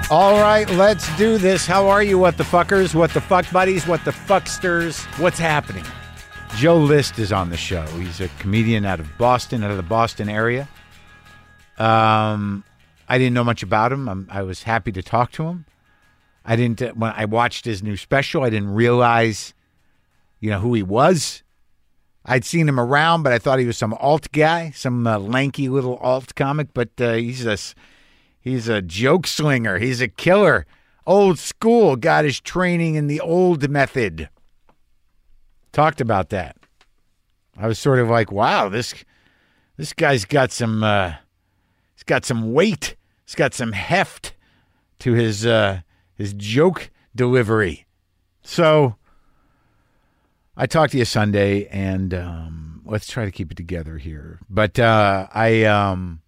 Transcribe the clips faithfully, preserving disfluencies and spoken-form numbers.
All right, let's do this. How are you, what the fuckers, what the fuck buddies, what the fucksters? What's happening? Joe List is on the show. He's a comedian out of Boston, out of the Boston area. Um, I didn't know much about him. I'm, I was happy to talk to him. I didn't, uh, when I watched his new special, I didn't realize, you know, who he was. I'd seen him around, but I thought he was some alt guy, some uh, lanky little alt comic, but uh, he's a... He's a joke slinger. He's a killer. Old school. Got his training in the old method. Talked about that. I was sort of like, wow, this this guy's got some uh, he's got some weight. He's got some heft to his uh, his joke delivery. So I talked to you Sunday, and um, let's try to keep it together here. But uh, I. Um,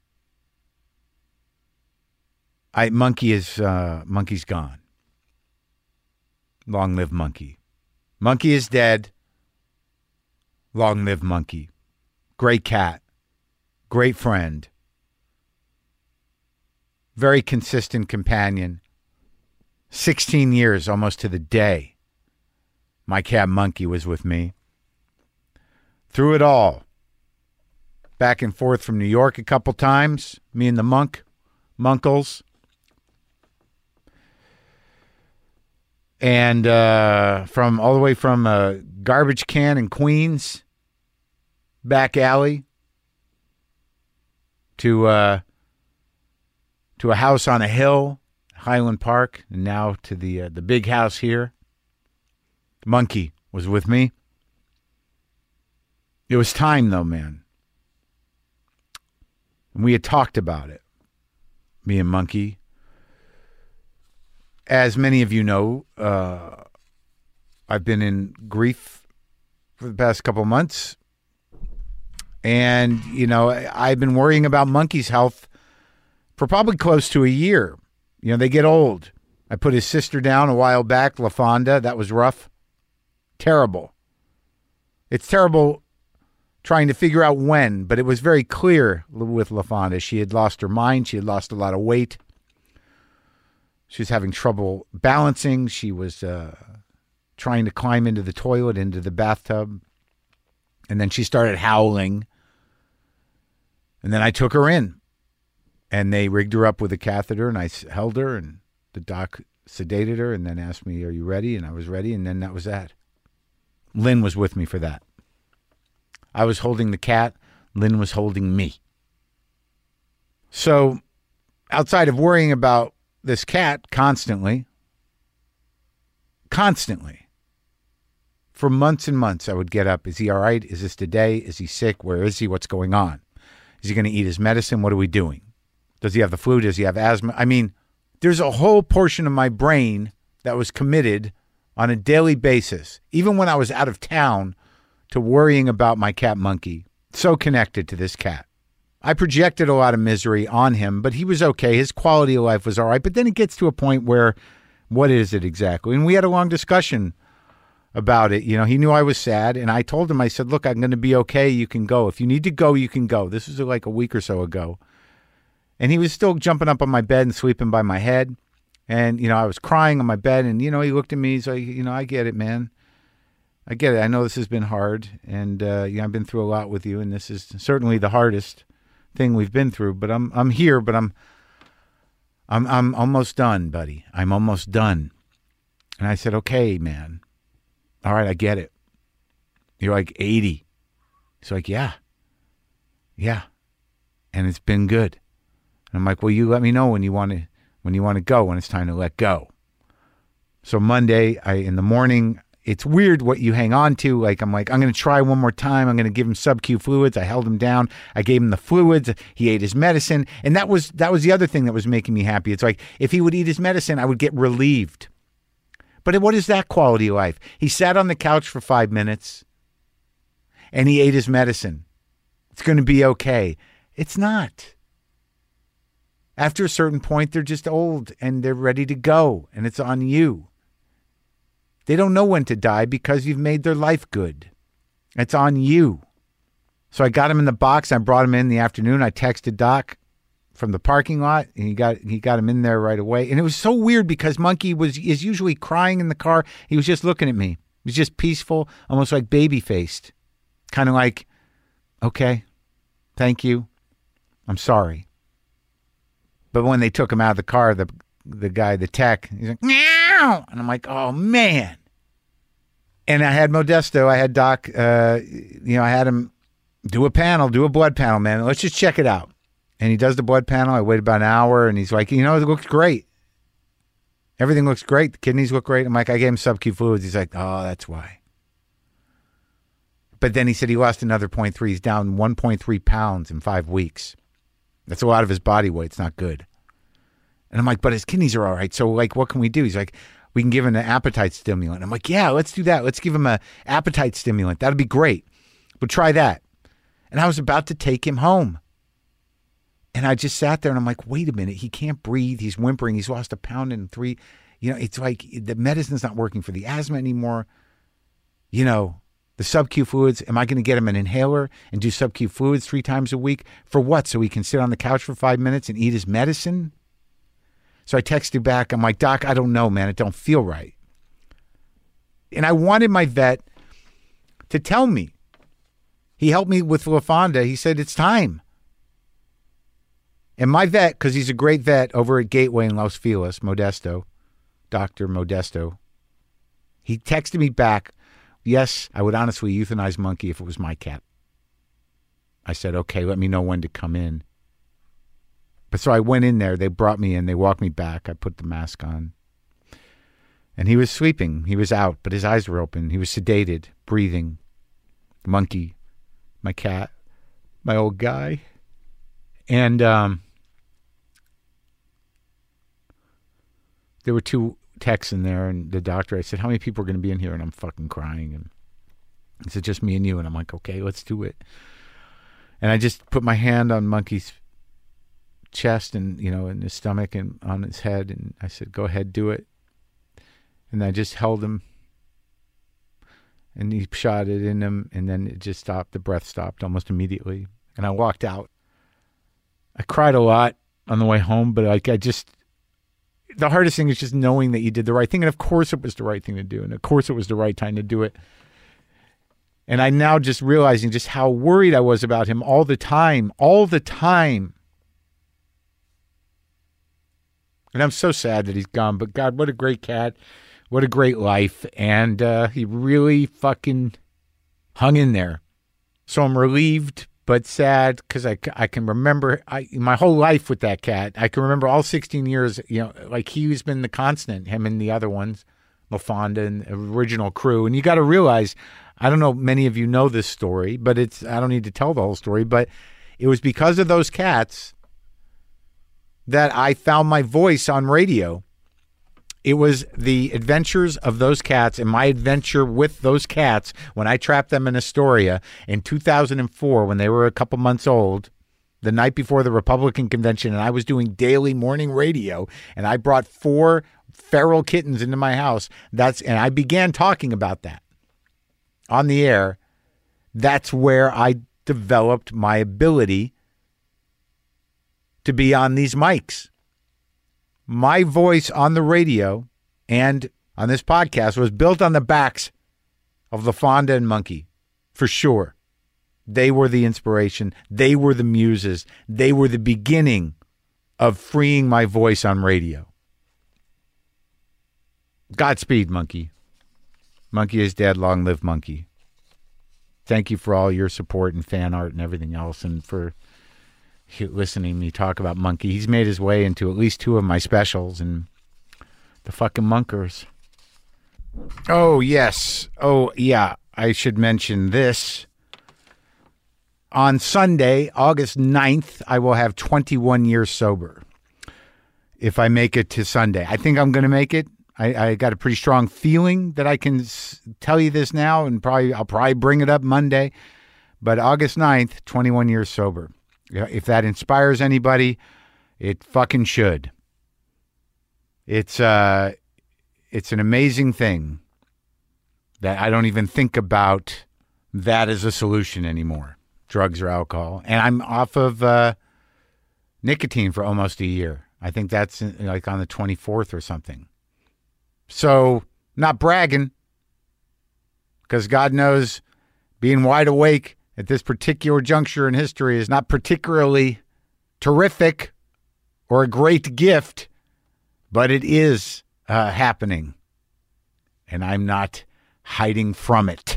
I Monkey is uh, Monkey's gone. Long live Monkey. Monkey is dead. Long live Monkey. Great cat. Great friend. Very consistent companion. Sixteen years, almost to the day, my cat Monkey was with me. Through it all. Back and forth from New York a couple times. Me and the monk. Munkles. And uh, from all the way from a garbage can in Queens, back alley, to uh, to a house on a hill, Highland Park, and now to the uh, the big house here. Monkey was with me. It was time, though, man. And we had talked about it, me and Monkey. As many of you know, uh, I've been in grief for the past couple months. And, you know, I've been worrying about Monkey's health for probably close to a year. You know, they get old. I put his sister down a while back, LaFonda. That was rough. Terrible. It's terrible trying to figure out when, but it was very clear with LaFonda. She had lost her mind. She had lost a lot of weight. She was having trouble balancing. She was uh, trying to climb into the toilet, into the bathtub. And then she started howling. And then I took her in. And they rigged her up with a catheter, and I held her, and the doc sedated her and then asked me, are you ready? And I was ready, and then that was that. Lynn was with me for that. I was holding the cat. Lynn was holding me. So outside of worrying about this cat constantly, constantly, for months and months, I would get up. Is he all right? Is this today? Is he sick? Where is he? What's going on? Is he going to eat his medicine? What are we doing? Does he have the flu? Does he have asthma? I mean, there's a whole portion of my brain that was committed on a daily basis, even when I was out of town, to worrying about my cat Monkey. So connected to this cat. I projected a lot of misery on him, but he was okay. His quality of life was all right. But then it gets to a point where, what is it exactly? And we had a long discussion about it. You know, he knew I was sad, and I told him, I said, look, I'm going to be okay. You can go. If you need to go, you can go. This was like a week or so ago. And he was still jumping up on my bed and sleeping by my head. And, you know, I was crying on my bed, and, you know, he looked at me. He's like, you know, I get it, man. I get it. I know this has been hard, and, uh, you know, I've been through a lot with you, and this is certainly the hardest thing we've been through, but I'm I'm here, but I'm I'm I'm almost done, buddy. I'm almost done. And I said, okay, man. All right, I get it. You're like eighty. He's like, yeah. Yeah. And it's been good. And I'm like, well, you let me know when you want to when you want to go, when it's time to let go. So Monday, I in the morning, it's weird what you hang on to. Like, I'm like, I'm going to try one more time. I'm going to give him sub-Q fluids. I held him down. I gave him the fluids. He ate his medicine. And that was that was the other thing that was making me happy. It's like, if he would eat his medicine, I would get relieved. But what is that quality of life? He sat on the couch for five minutes, and he ate his medicine. It's going to be okay. It's not. After a certain point, they're just old, and they're ready to go, and it's on you. They don't know when to die because you've made their life good. It's on you. So I got him in the box. I brought him in the afternoon. I texted Doc. from the parking lot, and he got he got him in there right away. And it was so weird because Monkey was is usually crying in the car. He was just looking at me. He was just peaceful, almost like baby-faced. Kind of like, okay, thank you. I'm sorry. But when they took him out of the car, the the guy, the tech, he's like, meow. And I'm like, oh, man. And I had Modesto. I had Doc, uh, you know, I had him do a panel, do a blood panel, man. Let's just check it out. And he does the blood panel. I wait about an hour, and he's like, you know, it looks great. Everything looks great. The kidneys look great. I'm like, I gave him sub-Q fluids. He's like, oh, that's why. But then he said he lost another point three. He's down one point three pounds in five weeks. That's a lot of his body weight. It's not good. And I'm like, but his kidneys are all right. So, like, what can we do? He's like, we can give him an appetite stimulant. I'm like, yeah, let's do that. Let's give him an appetite stimulant. That'd be great. But try that. And I was about to take him home. And I just sat there and I'm like, wait a minute. He can't breathe. He's whimpering. He's lost a pound and three. You know, it's like the medicine's not working for the asthma anymore. You know, the sub-Q fluids, am I going to get him an inhaler and do sub-Q fluids three times a week? For what? So he can sit on the couch for five minutes and eat his medicine? So I texted back. I'm like, Doc, I don't know, man. It don't feel right. And I wanted my vet to tell me. He helped me with LaFonda. He said, it's time. And my vet, because he's a great vet over at Gateway in Los Feliz, Modesto, Doctor Modesto, he texted me back, yes, I would honestly euthanize Monkey if it was my cat. I said, okay, let me know when to come in. But so I went in there. They brought me in. They walked me back. I put the mask on. And he was sleeping. He was out, but his eyes were open. He was sedated, breathing. Monkey, my cat, my old guy. And um, there were two techs in there, and the doctor, I said, how many people are going to be in here? And I'm fucking crying. And he said, just me and you. And I'm like, okay, let's do it. And I just put my hand on Monkey's chest and, you know, in his stomach and on his head. And I said, go ahead, do it. And I just held him. And he shot it in him. And then it just stopped. The breath stopped almost immediately. And I walked out. I cried a lot on the way home, but like I just, the hardest thing is just knowing that you did the right thing. And of course it was the right thing to do. And of course it was the right time to do it. And I now just realizing just how worried I was about him all the time, all the time. And I'm so sad that he's gone, but God, what a great cat. What a great life. And uh, he really fucking hung in there. So I'm relieved, but sad because I, I can remember I, my whole life with that cat. I can remember all sixteen years, you know, like he's been the constant, him and the other ones, LaFonda and the original crew. And you got to realize, I don't know, many of you know this story, but it's, I don't need to tell the whole story, but it was because of those cats that I found my voice on radio. It was the adventures of those cats and my adventure with those cats when I trapped them in Astoria in two thousand four when they were a couple months old, the night before the Republican convention, and I was doing daily morning radio, and I brought four feral kittens into my house. That's and I began talking about that on the air. That's where I developed my ability to be on these mics. My voice on the radio and on this podcast was built on the backs of LaFonda and Monkey, for sure. They were the inspiration. They were the muses. They were the beginning of freeing my voice on radio. Godspeed, Monkey. Monkey is dead. Long live Monkey. Thank you for all your support and fan art and everything else, and for listening to me talk about Monkey. He's made his way into at least two of my specials and the fucking Monkers. Oh, yes. Oh, yeah. I should mention this. On Sunday, August ninth, I will have twenty-one years sober. If I make it to Sunday. I think I'm going to make it. I, I got a pretty strong feeling that I can s- tell you this now, and probably I'll probably bring it up Monday. But August ninth, twenty-one years sober. If that inspires anybody, it fucking should. It's uh, it's an amazing thing that I don't even think about that as a solution anymore, drugs or alcohol. And I'm off of uh, nicotine for almost a year. I think that's in, like on the twenty-fourth or something. So, not bragging, because God knows being wide awake at this particular juncture in history is not particularly terrific or a great gift, but it is uh, happening, and I'm not hiding from it.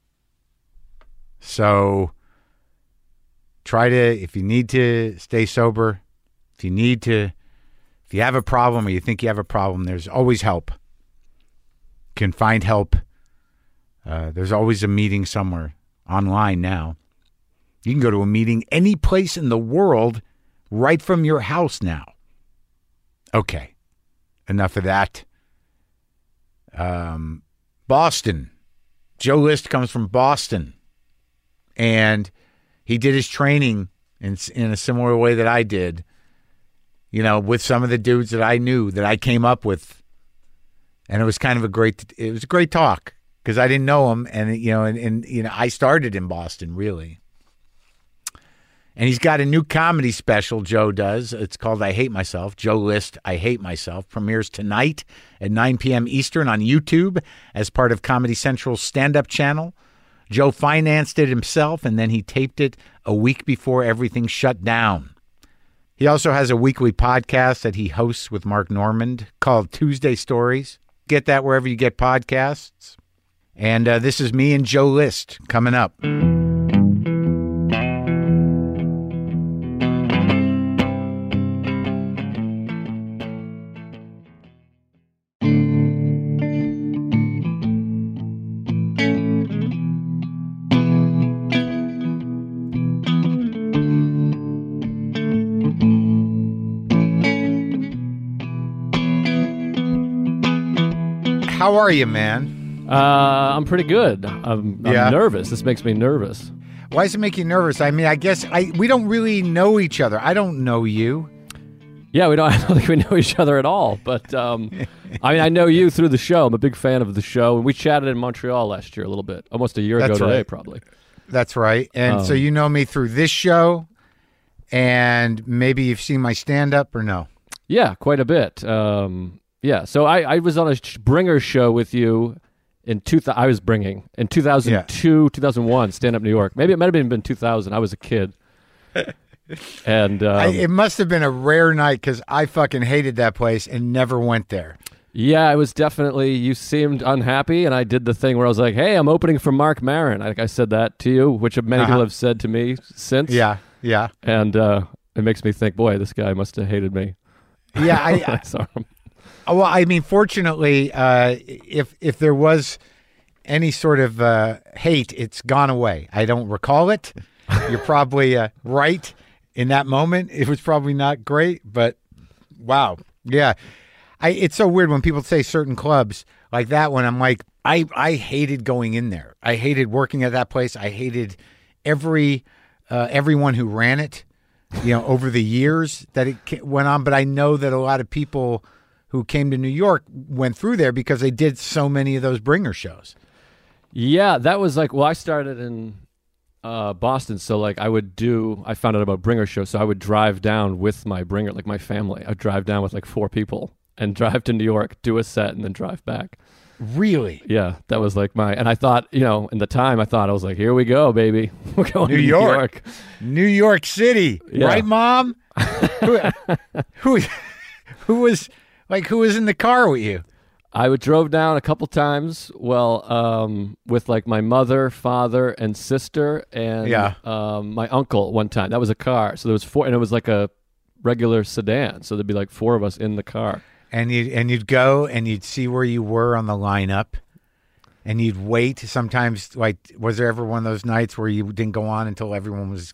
So try to, if you need to stay sober, if you need to, if you have a problem or you think you have a problem, there's always help. You can find help. Uh, there's always a meeting somewhere online now. You can go to a meeting any place in the world right from your house now. Okay, enough of that. Um, Boston. Joe List comes from Boston, and he did his training in, in a similar way that I did, you know, with some of the dudes that I knew that I came up with. And it was kind of a great, it was a great talk because I didn't know him. And, you know, and, and, you know, I started in Boston, really. And he's got a new comedy special, Joe does. It's called I Hate Myself. Joe List, I Hate Myself. Premieres tonight at nine p.m. Eastern on YouTube as part of Comedy Central's stand-up channel. Joe financed it himself, and then he taped it a week before everything shut down. He also has a weekly podcast that he hosts with Mark Normand called Tuesday Stories. Get that wherever you get podcasts. And uh, this is me and Joe List coming up. How are you, man? Uh, I'm pretty good. I'm, I'm Yeah. nervous. This makes me nervous. Why does it make you nervous? I mean, I guess I we don't really know each other. I don't know you. Yeah, we don't. I don't think we know each other at all. But um, I mean, I know you through the show. I'm a big fan of the show, and we chatted in Montreal last year a little bit, almost a year That's ago today, right. probably. That's right. And so Um, you know me through this show, and maybe you've seen my stand-up or no? Yeah, quite a bit. Um, yeah, so I, I was on a sh- Bringer show with you in two. Th- I was bringing in two thousand two, two thousand one, Stand Up New York. Maybe it might have been, been two thousand. I was a kid. And um, I, it must have been a rare night because I fucking hated that place and never went there. yeah, it was definitely, you seemed unhappy, and I did the thing where I was like, hey, I'm opening for Mark Maron. I, I said that to you, which many Uh-huh. people have said to me since. Yeah, yeah. And uh, it makes me think, boy, this guy must have hated me. Yeah, I, I saw him. Well, I mean, fortunately, uh, if if there was any sort of uh, hate, it's gone away. I don't recall it. You're probably uh, right in that moment. It was probably not great, but wow, yeah. I it's so weird when people say certain clubs like that one. I'm like, I I hated going in there. I hated working at that place. I hated every uh, everyone who ran it. You know, over the years that it ca- went on, but I know that a lot of people who came to New York went through there because they did so many of those Bringer shows. Yeah, that was like, well, I started in uh, Boston, so like I would do, I found out about Bringer show, so I would drive down with my Bringer, like my family. I'd drive down with like four people and drive to New York, do a set, and then drive back. Really? Yeah, that was like my, and I thought, you know, in the time, I thought, I was like, here we go, baby. We're going New to York. New York. New York City, Yeah. right, Mom? who, who, who was like who was in the car with you? I would drove down a couple times, well, um, with like my mother, father, and sister, and Yeah. um, my uncle one time. That was a car. So there was four, and it was like a regular sedan. So there'd be like four of us in the car. And you and you'd go and you'd see where you were on the lineup, and you'd wait. Sometimes, like, was there ever one of those nights where you didn't go on until everyone was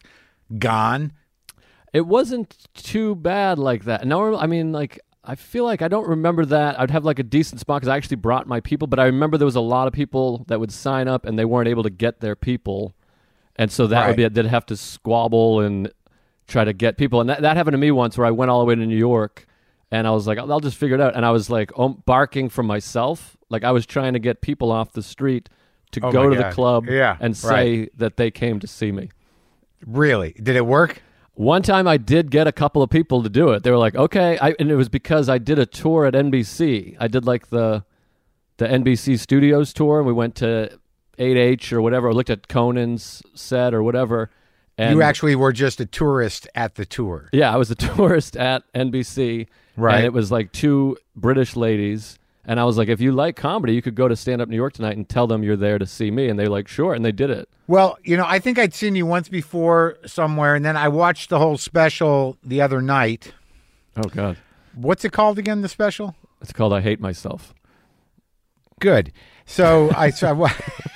gone? It wasn't too bad like that. No, I mean, like, I feel like I don't remember that. I'd have like a decent spot because I actually brought my people, but I remember there was a lot of people that would sign up and they weren't able to get their people. And so that Right. would be, they'd have to squabble and try to get people. And that, that happened to me once where I went all the way to New York and I was like, I'll, I'll just figure it out. And I was like um, barking for myself. Like I was trying to get people off the street to Oh go my to God. the club Yeah, and say right. that they came to see me. Really? Did it work? One time I did get a couple of people to do it. They were like, okay. I, and it was because I did a tour at N B C. I did like the the N B C Studios tour. And we went to eight H or whatever. I looked at Conan's set or whatever. And you actually were just a tourist at the tour. Yeah, I was a tourist at N B C. Right. And it was like two British ladies. And I was like, if you like comedy, you could go to Stand Up New York tonight and tell them you're there to see me. And they were like, sure. And they did it. Well, you know, I think I'd seen you once before somewhere, and then I watched the whole special the other night. Oh, God. What's it called again, the special? It's called I Hate Myself. Good. So I, so I wa-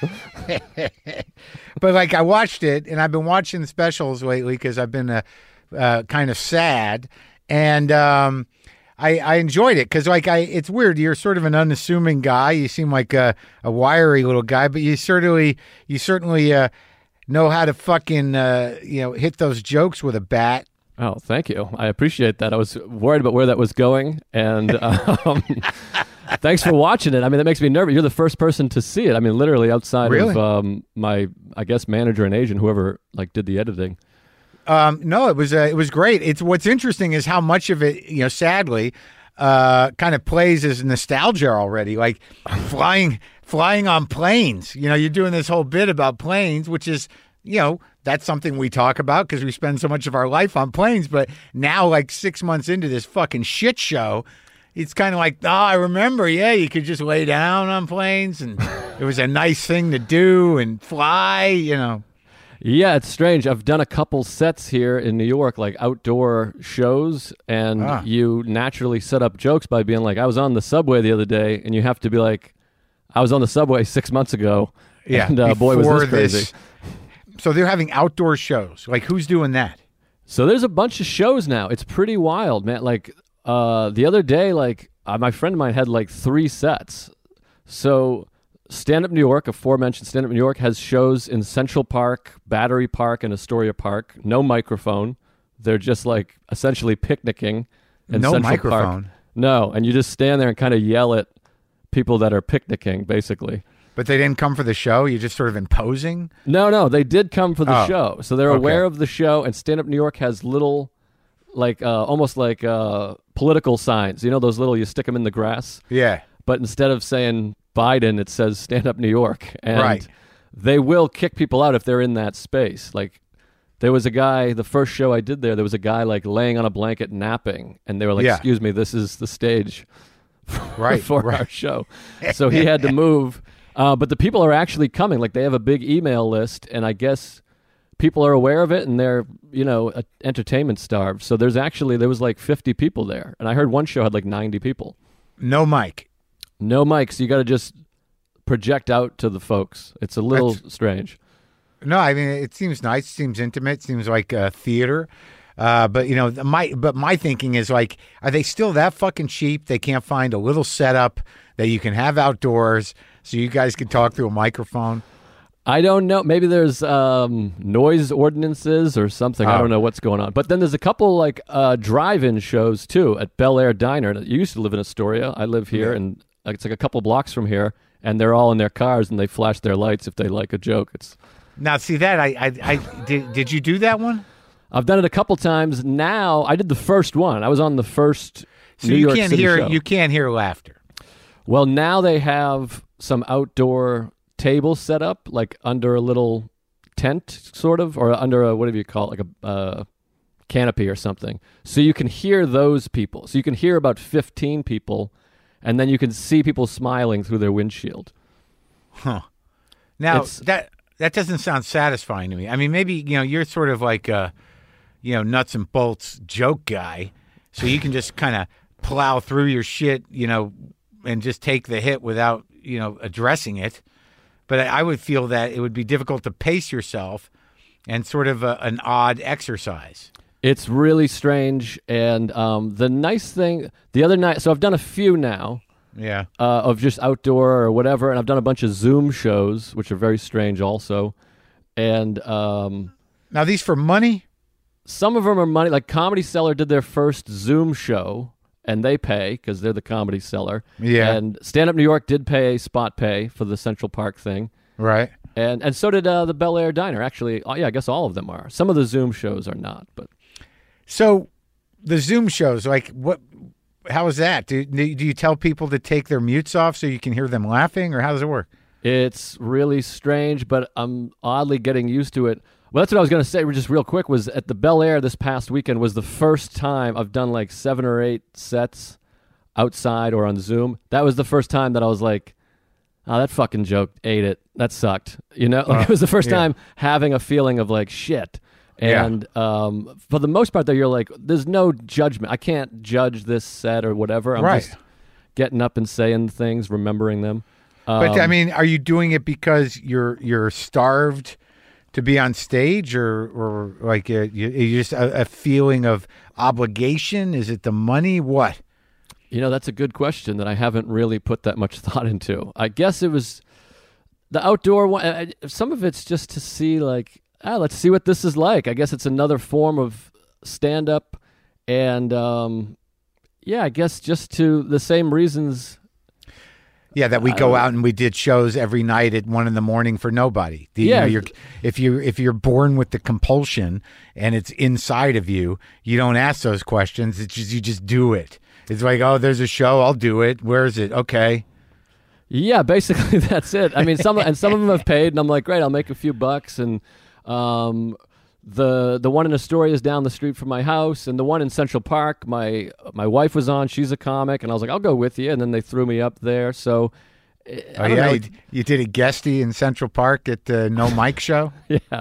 but like I watched it, and I've been watching the specials lately because I've been uh, uh, kind of sad, and um, I, I enjoyed it because like I, it's weird. You're sort of an unassuming guy. You seem like a, a wiry little guy, but you certainly you certainly uh, know how to fucking uh, you know hit those jokes with a bat. Oh, thank you. I appreciate that. I was worried about where that was going, and um, thanks for watching it. I mean, that makes me nervous. You're the first person to see it. I mean, literally outside Really? of um, my, I guess, manager and agent, whoever like did the editing. Um, no, it was uh, it was great. It's what's interesting is how much of it, you know, sadly, uh, kind of plays as nostalgia already. Like flying flying on planes. You know, you're doing this whole bit about planes, which is, you know, that's something we talk about because we spend so much of our life on planes. But now, like six months into this fucking shit show, it's kind of like, oh, I remember, yeah, you could just lay down on planes, and it was a nice thing to do and fly, you know. Yeah, it's strange. I've done a couple sets here in New York, like outdoor shows, and Ah. you naturally set up jokes by being like, I was on the subway the other day, and you have to be like, I was on the subway six months ago, Yeah, and uh, boy, was before this crazy. this- So they're having outdoor shows. Like, who's doing that? So there's a bunch of shows now. It's pretty wild, man. Like uh, the other day, like uh, my friend of mine had like three sets. So Stand Up New York, aforementioned Stand Up New York, has shows in Central Park, Battery Park, and Astoria Park. No microphone. They're just like essentially picnicking in No Central microphone? Park. No, and you just stand there and kind of yell at people that are picnicking, basically. But they didn't come for the show? You're just sort of imposing? No, no, they did come for the Oh, show. So they're okay. aware of the show, and Stand Up New York has little, like, uh, almost like uh, political signs. You know those little, you stick them in the grass? Yeah. But instead of saying Biden, it says Stand Up New York. And Right. they will kick people out if they're in that space. Like, there was a guy, the first show I did there, there was a guy, like, laying on a blanket napping, and they were like, Yeah. excuse me, this is the stage Right. for right. our show. So he had to move. Uh, but the people are actually coming. Like, they have a big email list, and I guess people are aware of it, and they're, you know, uh, entertainment starved. So there's actually, there was like fifty people there. And I heard one show had like ninety people. No mic. No mics. You got to just project out to the folks. It's a little That's- strange. No, I mean, it seems nice. Seems intimate. Seems like uh, theater. Uh, but, you know, my but my thinking is, like, are they still that fucking cheap? They can't find a little setup that you can have outdoors so you guys can talk through a microphone? I don't know. Maybe there's um, noise ordinances or something. I Oh. don't know what's going on. But then there's a couple like uh, drive-in shows too at Bel Air Diner. You used to live in Astoria. I live here, Yeah. and it's like a couple blocks from here. And they're all in their cars, and they flash their lights if they like a joke. It's Now, see that? I, I, I did, did you do that one? I've done it a couple times. Now I did the first one. I was on the first So New you York can't City hear show. you can't hear laughter. Well, now they have some outdoor tables set up, like under a little tent, sort of, or under a, whatever you call it, like a uh, canopy or something. So you can hear those people. So you can hear about fifteen people, and then you can see people smiling through their windshield. Huh. Now It's- that that doesn't sound satisfying to me. I mean, maybe, you know, you're sort of like a, you know, nuts and bolts joke guy, so you can just kind of plow through your shit, you know, and just take the hit without, you know, addressing it. But I I would feel that it would be difficult to pace yourself, and sort of a, an odd exercise. It's really strange. And um, the nice thing, the other night, so I've done a few now. Yeah. Uh, of just outdoor or whatever, and I've done a bunch of Zoom shows, which are very strange also. And um, Now these for money? some of them are money. Like Comedy Cellar did their first Zoom show, and they pay because they're the Comedy Cellar. Yeah. And Stand Up New York did pay spot pay for the Central Park thing, Right. and and so did uh, the Bel Air Diner. Actually, oh, yeah, I guess all of them are. Some of the Zoom shows are not, but So the Zoom shows, like what? How is that? Do, do you tell people to take their mutes off so you can hear them laughing, or how does it work? It's really strange, but I'm oddly getting used to it. Well, that's what I was going to say, just real quick, was at the Bel Air this past weekend was the first time I've done like seven or eight sets outside or on Zoom. That was the first time that I was like, oh, that fucking joke ate it. That sucked. You know, like, uh, it was the first yeah. time having a feeling of like, shit. And yeah. um, for the most part, though, you're like, there's no judgment. I can't judge this set or whatever. I'm right. just getting up and saying things, remembering them. Um, but I mean, are you doing it because you're you're starved to be on stage, or or like a, you, you just a, a feeling of obligation? Is it the money? What? You know, that's a good question that I haven't really put that much thought into. I guess it was the outdoor one. Some of it's just to see, like, ah, let's see what this is like. I guess it's another form of stand-up, and um, yeah, I guess just to the same reasons. Yeah, that we go out and we did shows every night at one in the morning for nobody. The, yeah, you know, you're, if you if you're born with the compulsion and it's inside of you, you don't ask those questions. It's just you just do it. It's like, oh, there's a show, I'll do it. Where is it? Okay. Yeah, basically that's it. I mean, some and some of them have paid, and I'm like, great, I'll make a few bucks. And um, the the one in Astoria is down the street from my house, and the one in Central Park, my my wife was on. She's a comic, and I was like, I'll go with you. And then they threw me up there. So, I oh yeah, you, you did a guestie in Central Park at the No Mic show. Yeah.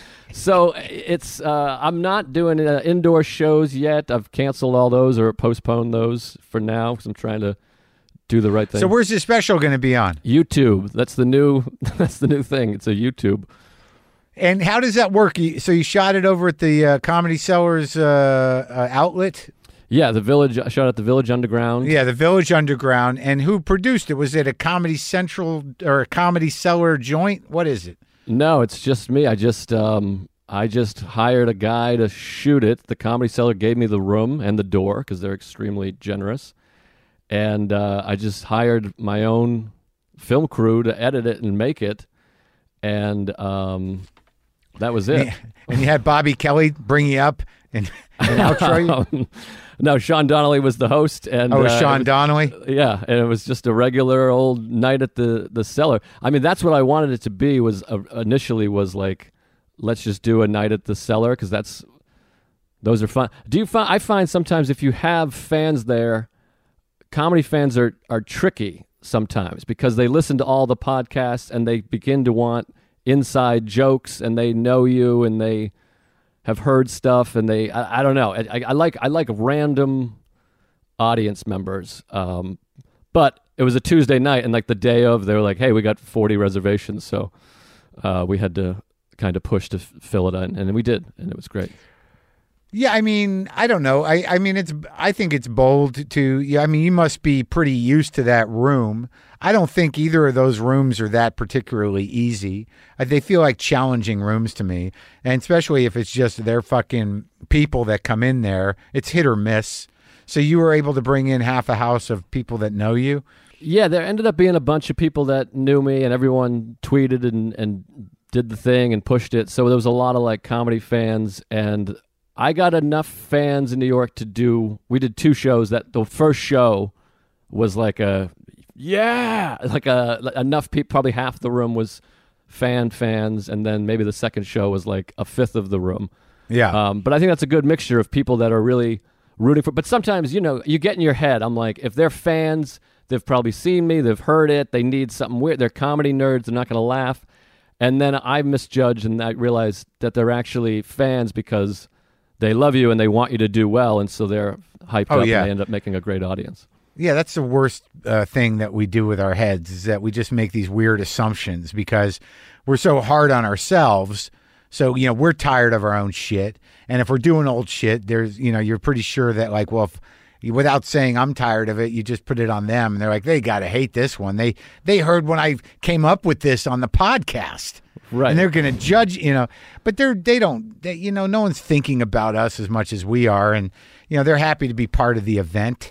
So it's uh, I'm not doing uh, indoor shows yet. I've canceled all those or postponed those for now because I'm trying to do the right thing. So where's the special going to be on? YouTube. That's the new. That's the new thing. It's a YouTube. And how does that work? So you shot it over at the uh, Comedy Cellars uh, uh, outlet? Yeah, the Village. I shot at the Village Underground. Yeah, the Village Underground. And who produced it? Was it a Comedy Central or a Comedy Cellar joint? What is it? No, it's just me. I just um, I just hired a guy to shoot it. The Comedy Cellar gave me the room and the door because they're extremely generous. And uh, I just hired my own film crew to edit it and make it. And... Um, That was it. And you had Bobby Kelly bring you up and, and outro you? No, Sean Donnelly was the host. And, oh, it was uh, Sean it was, Donnelly? Yeah, and it was just a regular old night at the, the cellar. I mean, that's what I wanted it to be was uh, initially was like, let's just do a night at the cellar because that's, those are fun. Do you find, I find sometimes if you have fans there, comedy fans are, are tricky sometimes because they listen to all the podcasts and they begin to want inside jokes, and they know you, and they have heard stuff, and they I, I don't know. I, I like I like random audience members, um, but it was a Tuesday night, and like the day of, they were like, "Hey, we got forty reservations," so uh, we had to kind of push to f- fill it in, and we did, and it was great. Yeah, I mean, I don't know. I, I mean, it's. I think it's bold to. Yeah, I mean, you must be pretty used to that room. I don't think either of those rooms are that particularly easy. Uh, They feel like challenging rooms to me, and especially if it's just their fucking people that come in there. It's hit or miss. So you were able to bring in half a house of people that know you. Yeah, there ended up being a bunch of people that knew me, and everyone tweeted and and did the thing and pushed it. So there was a lot of like comedy fans, and I got enough fans in New York to do, we did two shows that the first show was like a, yeah, like a, like enough people, probably half the room was fan fans. And then maybe the second show was like a fifth of the room. Yeah. Um, but I think that's a good mixture of people that are really rooting for, but sometimes, you know, you get in your head, I'm like, if they're fans, they've probably seen me, they've heard it, they need something weird, they're comedy nerds, they're not going to laugh. And then I misjudge and I realize that they're actually fans because they love you and they want you to do well, and so they're hyped oh, up yeah. and they end up making a great audience. Yeah, that's the worst uh, thing that we do with our heads is that we just make these weird assumptions because we're so hard on ourselves. So, you know, we're tired of our own shit. And if we're doing old shit, there's, you know, you're pretty sure that like, well, if, without saying I'm tired of it, you just put it on them. And they're like, they got to hate this one. They, they heard when I came up with this on the podcast. Right. And they're going to judge, you know, but they're, they don't, they, you know, no one's thinking about us as much as we are. And, you know, they're happy to be part of the event.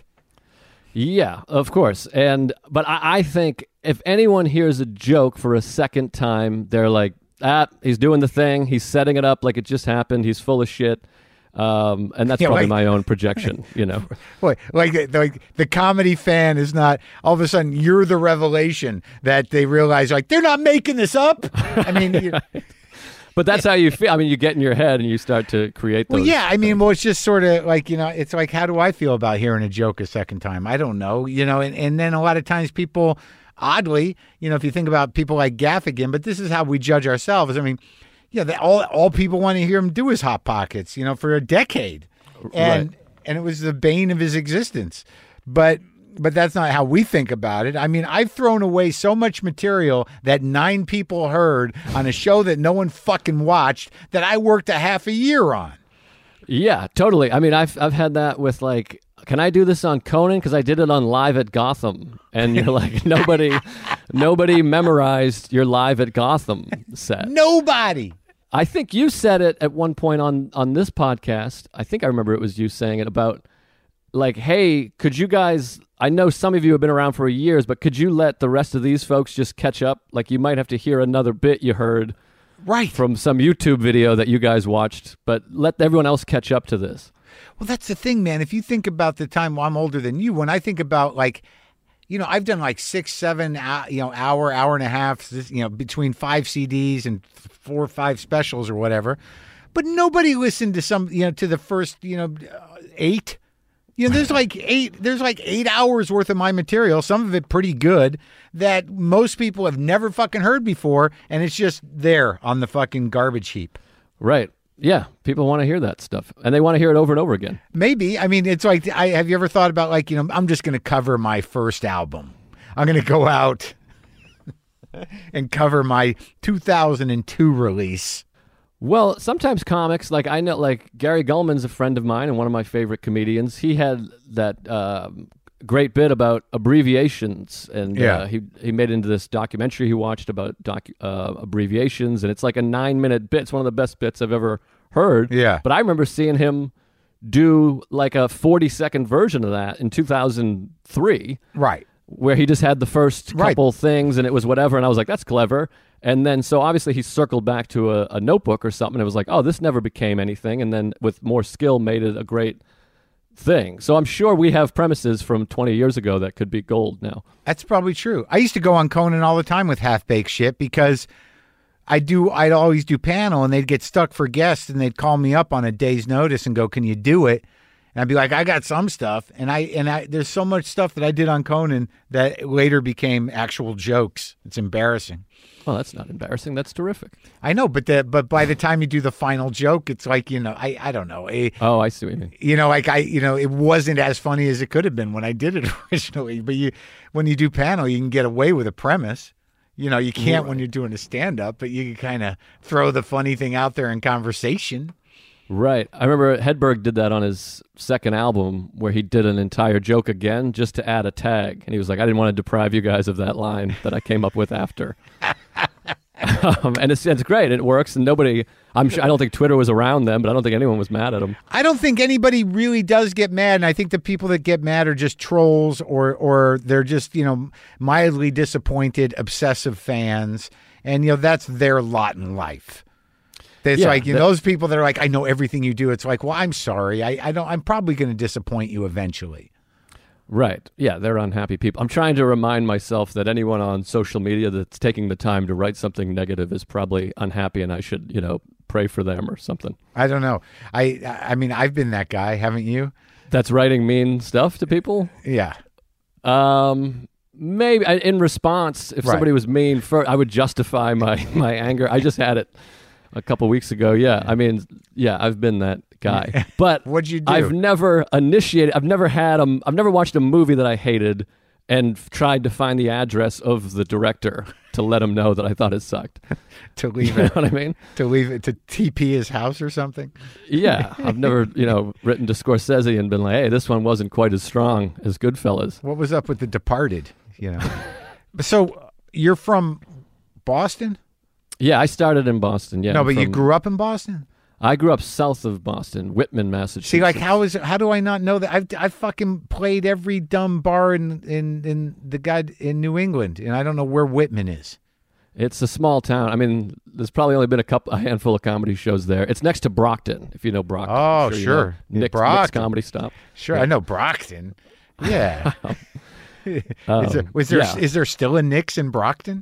Yeah, of course. And, but I, I think if anyone hears a joke for a second time, they're like, ah, he's doing the thing. He's setting it up like it just happened. He's full of shit. Um, and that's Yeah, probably like- my own projection, you know. Boy, like the, like the comedy fan is not all of a sudden you're the revelation that they realize like they're not making this up. I mean, you, But that's how you feel. I mean, you get in your head and you start to create those. well, yeah. I mean, well, it's just sort of like you know, it's like how do I feel about hearing a joke a second time? I don't know, you know. And, and then a lot of times people, oddly, you know, if you think about people like Gaffigan, but this is how we judge ourselves. I mean, yeah, they, all all people want to hear him do is Hot Pockets, you know, for a decade. And Right. and it was the bane of his existence. But but that's not how we think about it. I mean, I've thrown away so much material that nine people heard on a show that no one fucking watched that I worked a half a year on. Yeah, totally. I mean, I've I've had that with like, can I do this on Conan? Because I did it on Live at Gotham, and you're like, nobody, nobody memorized your Live at Gotham set. Nobody. I think you said it at one point on on this podcast. I think I remember it was you saying it about like, hey, could you guys? I know some of you have been around for years, but could you let the rest of these folks just catch up? Like, you might have to hear another bit you heard Right. from some YouTube video that you guys watched, but let everyone else catch up to this. Well, that's the thing, man. If you think about the time, well, I'm older than you. When I think about like, you know, I've done like six, seven, uh, you know, hour, hour and a half, you know, between five C Ds and four or five specials or whatever. But nobody listened to some, you know, to the first, you know, uh, eight. You know, there's like eight, there's like eight hours worth of my material, some of it pretty good, that most people have never fucking heard before, and it's just there on the fucking garbage heap. Right. Yeah. People want to hear that stuff, and they want to hear it over and over again. Maybe. I mean, it's like, I have you ever thought about like, you know, I'm just going to cover my first album. I'm going to go out and cover my two thousand two release. Well, sometimes comics, like I know, like Gary Gulman's a friend of mine and one of my favorite comedians. He had that uh, great bit about abbreviations, and Yeah. uh, he he made it into this documentary he watched about docu- uh, abbreviations, and it's like a nine minute bit. It's one of the best bits I've ever heard. Yeah. But I remember seeing him do like a forty second version of that in two thousand three. Right. Where he just had the first Right. couple things and it was whatever, and I was like, that's clever. And then so obviously he circled back to a, a notebook or something. It was like, oh, this never became anything, and then with more skill made it a great thing. So I'm sure we have premises from twenty years ago that could be gold now. That's probably true. I used to go on Conan all the time with half-baked shit because I do, I'd always do panel and they'd get stuck for guests and they'd call me up on a day's notice and go, can you do it? And I'd be like, I got some stuff. And I, and I, there's so much stuff that I did on Conan that later became actual jokes. It's embarrassing. Well, that's not embarrassing. That's terrific. I know, but the, but by the time you do the final joke, it's like, you know, I, I don't know. A, Oh, I see what you mean. you know, like I, you know, it wasn't as funny as it could have been when I did it originally. But you, when you do panel, you can get away with a premise. You know, you can't when you're doing a stand up, but you can kind of throw the funny thing out there in conversation. Right. I remember Hedberg did that on his second album where he did an entire joke again just to add a tag. And he was like, I didn't want to deprive you guys of that line that I came up with after. um, and it's, it's great. It works. And nobody, I'm sure, I don't think Twitter was around then, but I don't think anyone was mad at him. I don't think anybody really does get mad. And I think the people that get mad are just trolls or, or they're just, you know, mildly disappointed, obsessive fans. And, you know, that's their lot in life. It's Yeah, like, you that- know, those people that are like, I know everything you do. It's like, well, I'm sorry. I, I don't, I'm probably going to disappoint you eventually. Right. Yeah, they're unhappy people. I'm trying to remind myself that anyone on social media that's taking the time to write something negative is probably unhappy and I should, you know, pray for them or something. I don't know. I, I mean, I've been that guy, haven't you? That's writing mean stuff to people? Yeah. Um, maybe I- in response, if Right. somebody was mean, for, I would justify my, my anger. I just had it a couple weeks ago. Yeah, I mean, yeah, I've been that guy. But What'd you do? I've never initiated. I've never had a. I've never watched a movie that I hated and f- tried to find the address of the director to let him know that I thought it sucked. to You leave know it, what I mean? to leave it, to T P his house or something. Yeah, I've never, you know, written to Scorsese and been like, "Hey, this one wasn't quite as strong as Goodfellas." What was up with The Departed? You know. So you're from Boston? Yeah, I started in Boston. Yeah, no, but you from- grew up in Boston. I grew up south of Boston, Whitman, Massachusetts. See, like, how is how do I not know that? I've I've fucking played every dumb bar in in in the guy in New England, and I don't know where Whitman is. It's a small town. I mean, there's probably only been a couple, a handful of comedy shows there. It's next to Brockton, if you know Brockton. Oh, I'm you sure. know. Nick's, Brockton. Nick's Comedy Stop. Sure, Yeah. I know Brockton. Yeah. Um, is, there, was there, yeah. is there still a Nick's in Brockton?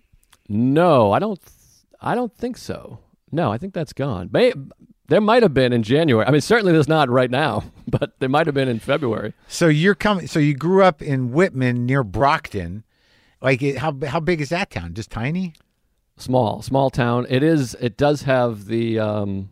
No, I don't. I don't think so. No, I think that's gone. May, there might have been in January. I mean, certainly there's not right now, but there might have been in February. So you're coming. So you grew up in Whitman near Brockton. Like, it, how how big is that town? Just tiny? Small, small town. It is. It does have the um,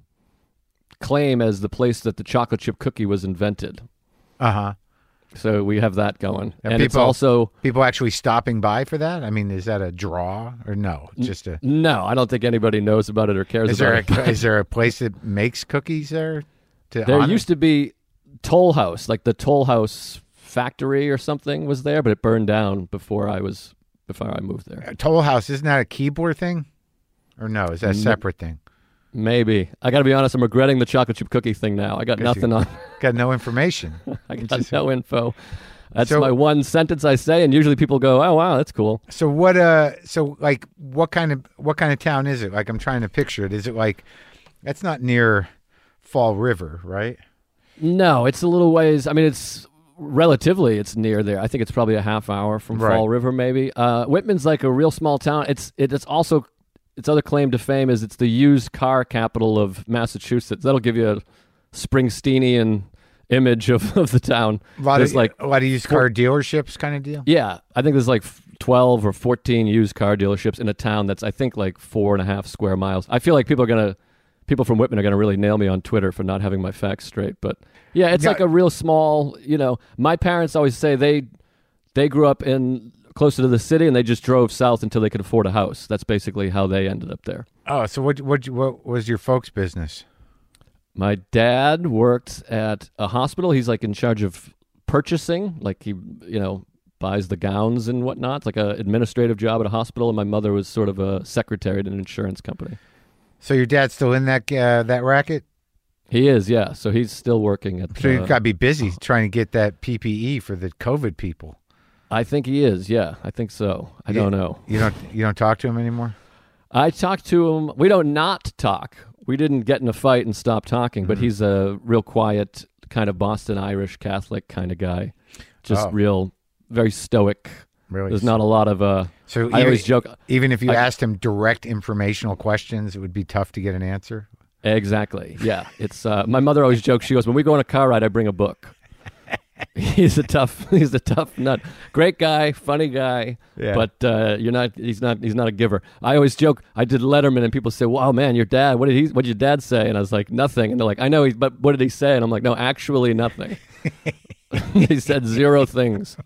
claim as the place that the chocolate chip cookie was invented. Uh huh. So we have that going, And and it's people- also People actually stopping by for that? I mean, is that a draw or no? Just a. no. I don't think anybody knows about it or cares Is there about it. a, is there a place that makes cookies there? To There honor? used to be Toll House, like the Toll House factory or something was there, but it burned down before I was before I moved there. A Toll House. Isn't that a keyboard thing? Or no? Is that a No. separate thing? Maybe. I got to be honest. I'm regretting the chocolate chip cookie thing now. I got Guess you- nothing on. Got no information. I It's got just- no info. That's So- my one sentence I say, and usually people go, "Oh wow, that's cool." So what? Uh. So like, what kind of what kind of town is it? Like, I'm trying to picture it. Is it like? That's not near Fall River, right? No, it's a little ways. I mean, it's relatively it's near there. I think it's probably a half hour from Right. Fall River, maybe. Uh, Whitman's like a real small town. It's it, it's also its other claim to fame is it's the used car capital of Massachusetts. That'll give you a Springsteenian image of, of the town. A lot There's of like a lot of used car dealerships, kind of deal. yeah, I think there's like twelve or fourteen used car dealerships in a town that's I think like four and a half square miles. I feel like people are gonna people from Whitman are gonna really nail me on Twitter for not having my facts straight. But yeah, it's Yeah. like a real small. You know, my parents always say they they grew up in closer to the city and they just drove south until they could afford a house. That's basically how they ended up there. Oh, so what? What? What was your folks' business? My dad worked at a hospital. He's like in charge of purchasing, like he, you know, buys the gowns and whatnot. It's like a administrative job at a hospital. And my mother was sort of a secretary at an insurance company. So your dad's still in that uh, that racket? He is, yeah. So he's still working at. So uh, you've got to be busy trying to get that P P E for the COVID people. I think he is, yeah. I think so. I Yeah. don't know. You don't you don't talk to him anymore? I talked to him. We don't not talk. We didn't get in a fight and stop talking, Mm-hmm. but he's a real quiet, kind of Boston Irish Catholic kind of guy. Just Oh. real, very stoic. Really? There's not a lot of. Uh, So I even, always joke. even if you I- asked him direct informational questions, it would be tough to get an answer. Exactly. Yeah. It's uh, my mother always jokes. She goes, "When we go on a car ride, I bring a book." he's a tough. He's a tough nut. Great guy, funny guy. Yeah. But uh, you're not. He's not. He's not a giver. I always joke. I did Letterman, and people say, "Wow, man, your dad. What did he? What did your dad say?" And I was like, "Nothing." And they're like, "I know." He, but what did he say? And I'm like, "No, actually, nothing." He said zero things.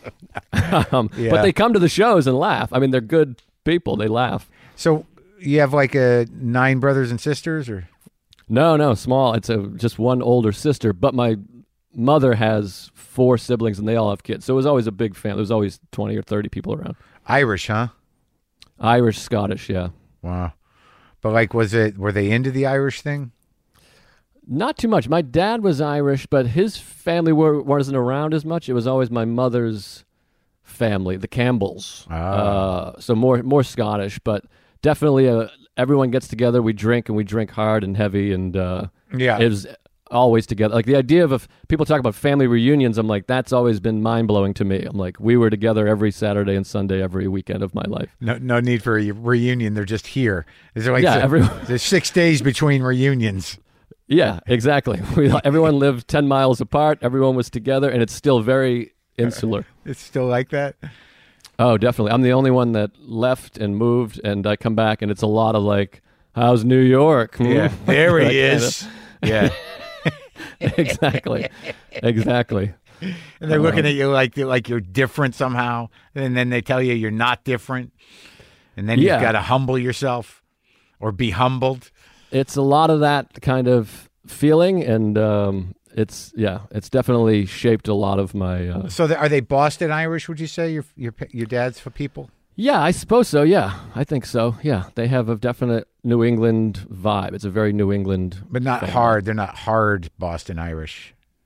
um, Yeah. But they come to the shows and laugh. I mean, they're good people. They laugh. So you have like a nine brothers and sisters, or No, no, small. It's a just one older sister, but my mother has four siblings and they all have kids. So it was always a big family. There was always twenty or thirty people around. Irish, huh? Irish, Scottish, yeah. Wow. But like, was it? Were they into the Irish thing? Not too much. My dad was Irish, but his family were, wasn't around as much. It was always my mother's family, the Campbells. Ah. Uh, so more more Scottish, but definitely uh, everyone gets together. We drink and we drink hard and heavy, and uh, Yeah. it was always together. Like the idea of if people talk about family reunions, I'm like, that's always been mind blowing to me. I'm like, we were together every Saturday and Sunday, every weekend of my life. No, no need for a reunion. They're just here. Is there like Yeah, the- everyone- there's six days between reunions? Yeah, exactly. We, everyone lived ten miles apart. Everyone was together, and it's still very insular. It's still like that. Oh, definitely. I'm the only one that left and moved, and I come back, and it's a lot of like, how's New York? Hmm? Yeah, there That he kind is. Yeah, of- exactly. Exactly. and they're looking at you like they're like you're different somehow, and then they tell you you're not different, and then Yeah. you've got to humble yourself or be humbled. It's a lot of that kind of feeling, and um, it's, yeah, it's definitely shaped a lot of my. Uh, So, the, are they Boston Irish? Would you say your your your dad's for people? yeah, I suppose so. Yeah, I think so. Yeah, they have a definite New England vibe. It's a very New England. But not family. hard. They're not hard Boston Irish.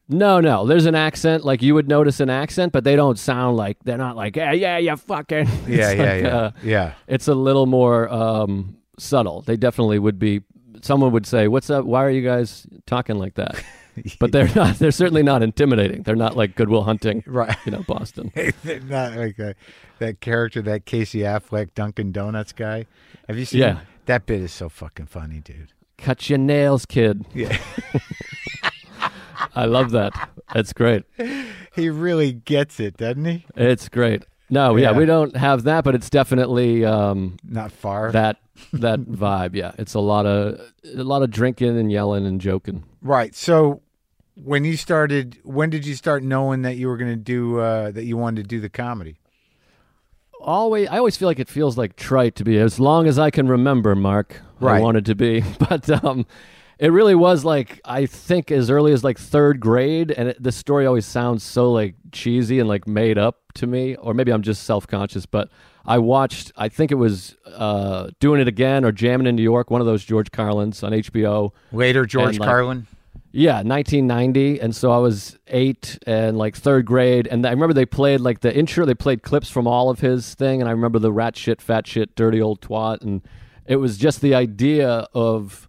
No, no. There's an accent. Like you would notice an accent, but they don't sound like they're not like yeah, yeah, you fucking. Yeah, It's yeah, like, yeah, uh, yeah. It's a little more um, subtle. They definitely would be. Someone would say, "What's up? Why are you guys talking like that?" But they're not. They're certainly not intimidating. They're not like Goodwill Hunting, Right. You know, Boston. They're not like that, that character, that Casey Affleck Dunkin' Donuts guy. Have you seen Yeah. him? That bit is so fucking funny, dude. Cut your nails, kid. Yeah. I love that. It's great. He really gets it, doesn't he? It's great. No, yeah, Yeah. we don't have that, but it's definitely um, Not far. that that vibe. Yeah, it's a lot of a lot of drinking and yelling and joking. Right. So when you started, when did you start knowing that you were going to do, uh, that you wanted to do the comedy? Always, I always feel like it feels like trite to be as long as I can remember, Mark. I Right. wanted to be, but um, it really was like I think as early as like third grade, and it, the story always sounds so like cheesy and like made up to me, or maybe I'm just self conscious. But I watched, I think it was uh, Doing It Again or Jamming in New York, one of those George Carlins on H B O. Later, George And, like, Carlin. Yeah, nineteen ninety, and so I was eight and like third grade, and I remember they played like the intro. They played clips from all of his thing, and I remember the rat shit, fat shit, dirty old twat, and it was just the idea of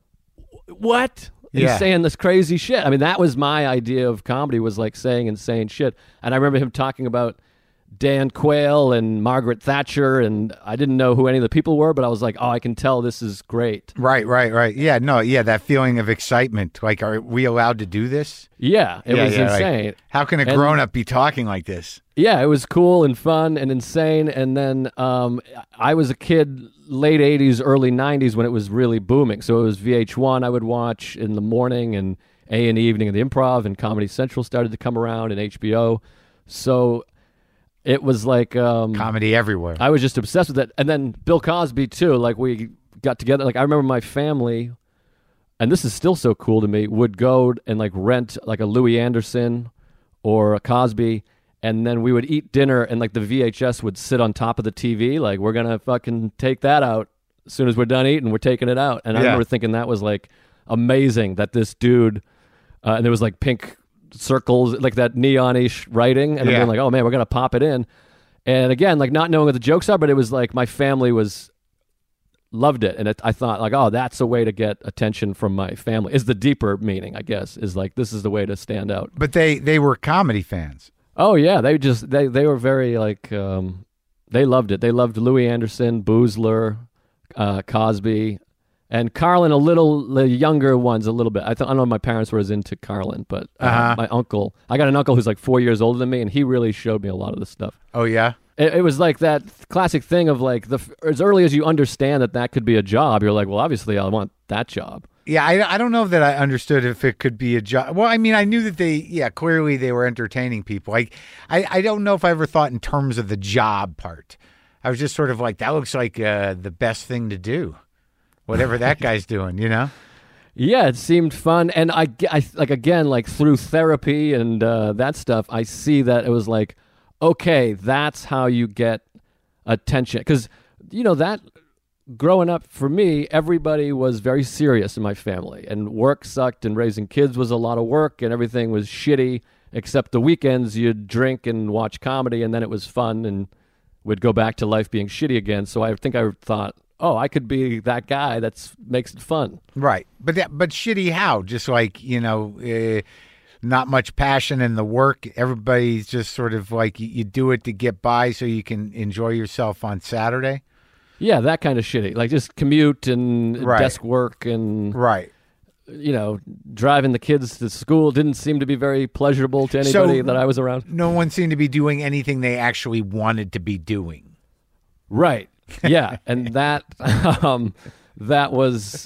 what he's Yeah. saying this crazy shit. I mean, that was my idea of comedy, was like saying insane shit, and I remember him talking about Dan Quayle and Margaret Thatcher, and I didn't know who any of the people were, but I was like, oh, I can tell this is great. Right, right, right. Yeah, no, yeah, that feeling of excitement. Like, are we allowed to do this? Yeah, it Yeah, was yeah, like, insane. how can a And- grown up be talking like this? Yeah, it was cool and fun and insane. And then um, I was a kid, late eighties, early nineties, when it was really booming. So it was V H one I would watch in the morning, and A and E Evening of the Improv, and Comedy Central started to come around, and H B O. So it was like um, Comedy everywhere. I was just obsessed with it. And then Bill Cosby, too. Like, we got together. Like, I remember my family, and this is still so cool to me, would go and, like, rent, like, a Louis Anderson or a Cosby, and then we would eat dinner, and, like, the V H S would sit on top of the T V. Like, we're going to fucking take that out. As soon as we're done eating, we're taking it out. And I Yeah. remember thinking that was, like, amazing that this dude, uh, and there was, like, pink circles, like that neon-ish writing, and Yeah. I'm being like, oh man, we're gonna pop it in. And again, like not knowing what the jokes are, but it was like my family was loved it, and it, I thought like, oh, that's a way to get attention from my family. Is the deeper meaning, I guess, is like this is the way to stand out. But they they were comedy fans. Oh yeah, they just they they were very like um, they loved it. They loved Louis Anderson, Boozler, uh, Cosby. And Carlin, a little, the younger ones, a little bit. I, th- I don't know if my parents were as into Carlin, but uh, Uh-huh. my uncle, I got an uncle who's like four years older than me, and he really showed me a lot of this stuff. Oh yeah. It, it was like that classic thing of like, the as early as you understand that that could be a job, you're like, well, obviously I want that job. Yeah, I, I don't know that I understood if it could be a job. Well, I mean, I knew that they, yeah, clearly they were entertaining people. I, I, I don't know if I ever thought in terms of the job part. I was just sort of like, that looks like uh, the best thing to do, whatever that guy's doing, you know? Yeah, it seemed fun, and I, I like again, like through therapy and uh, that stuff, I see that it was like, okay, that's how you get attention, because you know that growing up for me, everybody was very serious in my family, and work sucked, and raising kids was a lot of work, and everything was shitty. Except the weekends, you'd drink and watch comedy, and then it was fun, and would go back to life being shitty again. So I think I thought, oh, I could be that guy that's makes it fun. Right. But that, but shitty how? Just like, you know, uh, not much passion in the work. Everybody's just sort of like, you, you do it to get by so you can enjoy yourself on Saturday. Yeah, that kind of shitty. Like just commute and Right. desk work and, Right. you know, driving the kids to school didn't seem to be very pleasurable to anybody So- that I was around. No one seemed to be doing anything they actually wanted to be doing. Right. Yeah, and that um, that was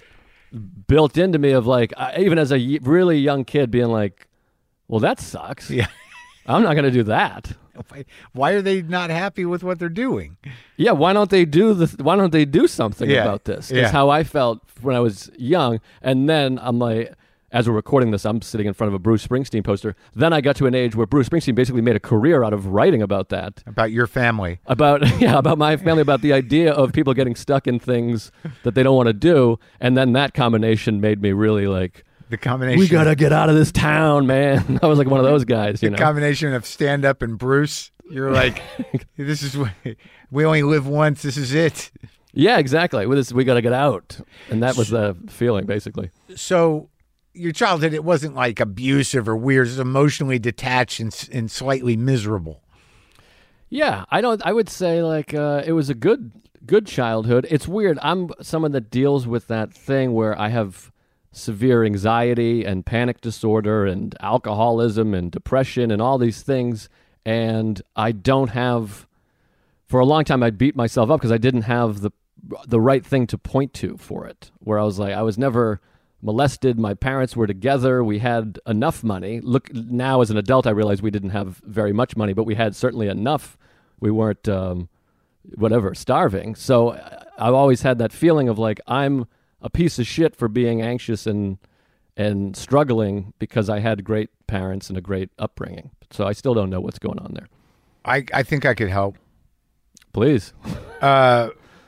built into me of like, I, even as a y- really young kid being like, well, that sucks. Yeah. I'm not going to do that. Why are they not happy with what they're doing? Yeah, why don't they do this? Why don't they do something Yeah, about this? yeah. Is how I felt when I was young. And then I'm like, as we're recording this, I'm sitting in front of a Bruce Springsteen poster. Then I got to an age where Bruce Springsteen basically made a career out of writing about that. About your family. About yeah, about my family, about the idea of people getting stuck in things that they don't want to do. And then that combination made me really like, The combination. We gotta get out of this town, man. I was like one of those guys, you the know. combination of stand up and Bruce. You're like, this is what we only live once. This is it. Yeah, exactly. With this, we got to get out, and that was the feeling, basically. So, your childhood, it wasn't like abusive or weird. It was emotionally detached and, and slightly miserable. Yeah, I don't. I would say like uh, it was a good, good childhood. It's weird. I'm someone that deals with that thing where I have severe anxiety and panic disorder and alcoholism and depression and all these things. And I don't have, for a long time, I beat myself up because I didn't have the the right thing to point to for it. Where I was like, I was never molested. My parents were together. We had enough money. Look, now as an adult, I realize we didn't have very much money, but we had certainly enough. We weren't, um, whatever, starving. So I've always had that feeling of like, I'm a piece of shit for being anxious and and struggling because I had great parents and a great upbringing. So I still don't know what's going on there. I, I think I could help. Please. Uh,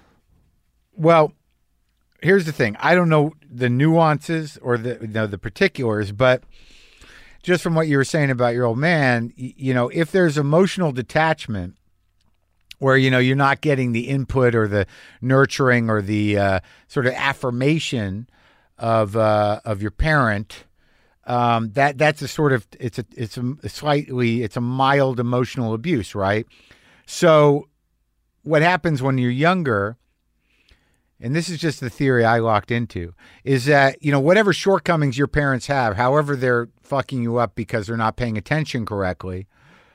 well, here's the thing. I don't know the nuances or the you know, the particulars, but just from what you were saying about your old man, you, you know, if there's emotional detachment where, you know, you're not getting the input or the nurturing or the uh, sort of affirmation of uh, of your parent, um, that that's a sort of it's a it's a slightly it's a mild emotional abuse, right? So what happens when you're younger, and this is just the theory I locked into, is that, you know, whatever shortcomings your parents have, however they're fucking you up because they're not paying attention correctly,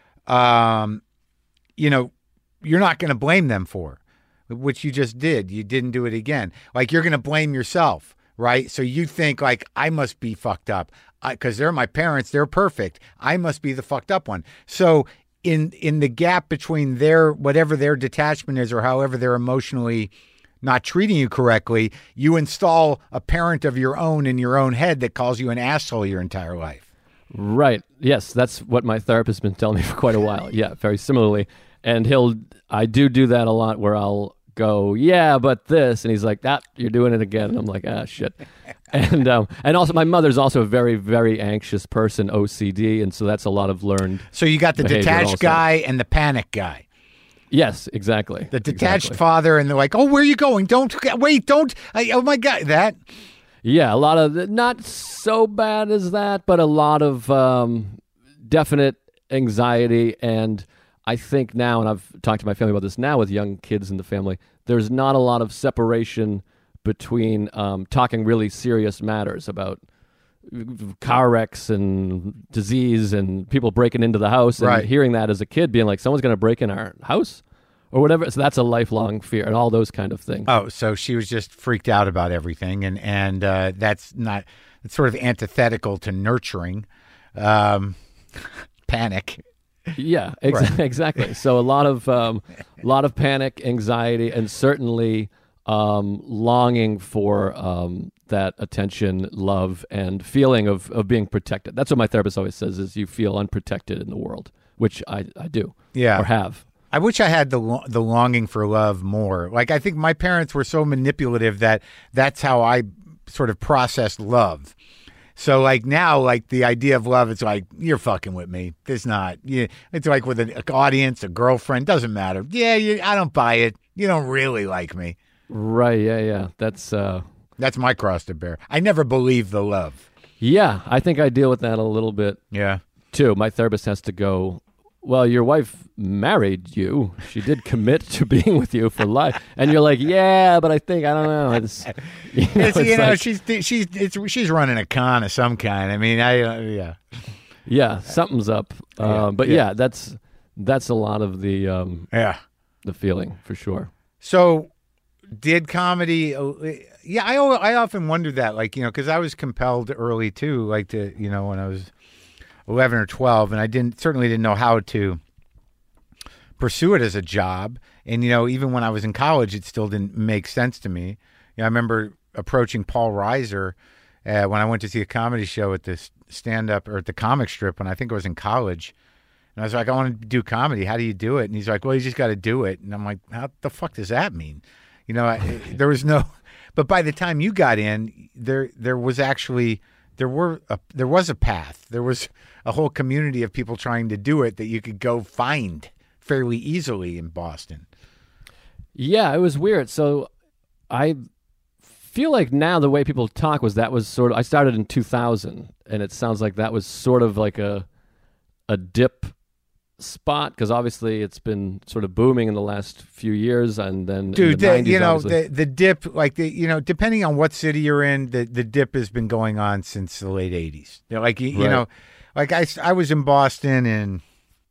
um, you know, you're not going to blame them for, which you just did. You didn't do it again. Like, you're going to blame yourself. Right? So you think like, I must be fucked up because they're my parents. They're perfect. I must be the fucked up one. So in in the gap between their, whatever their detachment is or however they're emotionally not treating you correctly, you install a parent of your own in your own head that calls you an asshole your entire life. Right. Yes, that's what my therapist has been telling me for quite a while. Yeah, very similarly. And he'll, I do do that a lot where I'll go, yeah, but this, and he's like, that, ah, you're doing it again, and I'm like, ah, shit. And um, and also, my mother's also a very, very anxious person, O C D, and so that's a lot of learned. So you got the detached also. guy and the panic guy. Yes, exactly. The detached exactly. father, and they're like, oh, where are you going? Don't wait, don't. I, oh my God, that. Yeah, a lot of not so bad as that, but a lot of um, definite anxiety. And I think now, and I've talked to my family about this now with young kids in the family, there's not a lot of separation between um, talking really serious matters about car wrecks and disease and people breaking into the house and right. hearing that as a kid, being like, someone's going to break in our house or whatever. So that's a lifelong fear and all those kind of things. Oh, so she was just freaked out about everything. And, and uh, that's not, it's sort of antithetical to nurturing um, panic. Yeah, ex- right. exactly. So a lot of um, lot of panic, anxiety, and certainly um, longing for um, that attention, love, and feeling of, of being protected. That's what my therapist always says: is you feel unprotected in the world, which I, I do, yeah, or have. I wish I had the lo- the longing for love more. Like, I think my parents were so manipulative that that's how I sort of processed love. So like now, like the idea of love, it's like, you're fucking with me. There's not. Yeah, it's like with an audience, a girlfriend, doesn't matter. Yeah, you, I don't buy it. You don't really like me. Right. Yeah. Yeah. That's. Uh, That's my cross to bear. I never believe the love. Yeah, I think I deal with that a little bit. Yeah. Too. My therapist has to go, well, your wife married you. She did commit to being with you for life. And you're like, yeah, but I think, I don't know. It's, you know, it's, you it's know like, she's she's it's, she's running a con of some kind. I mean, I uh, yeah. Yeah, something's up. Yeah, uh, but yeah. yeah, that's that's a lot of the um, Yeah. the feeling for sure. So did comedy, uh, yeah, I, al- I often wondered that, like, you know, because I was compelled early too, like to, you know, when I was eleven or twelve, and I didn't certainly didn't know how to pursue it as a job. And, you know, even when I was in college, it still didn't make sense to me. You know, I remember approaching Paul Reiser uh, when I went to see a comedy show at this stand-up or at the comic strip when I think I was in college. And I was like, I want to do comedy. How do you do it? And he's like, well, you just got to do it. And I'm like, how the fuck does that mean? You know, I, there was no, but by the time you got in, there there was actually there were a, there was a path. There was a whole community of people trying to do it that you could go find fairly easily in Boston. Yeah, it was weird. So I feel like now the way people talk was that was sort of, I started in two thousand, and it sounds like that was sort of like a a dip spot, because obviously it's been sort of booming in the last few years, and then dude, in the the, nineties, you know, obviously. the the dip, like the you know, depending on what city you're in, the the dip has been going on since the late eighties. You know, like you, you Right. know, like I I was in Boston in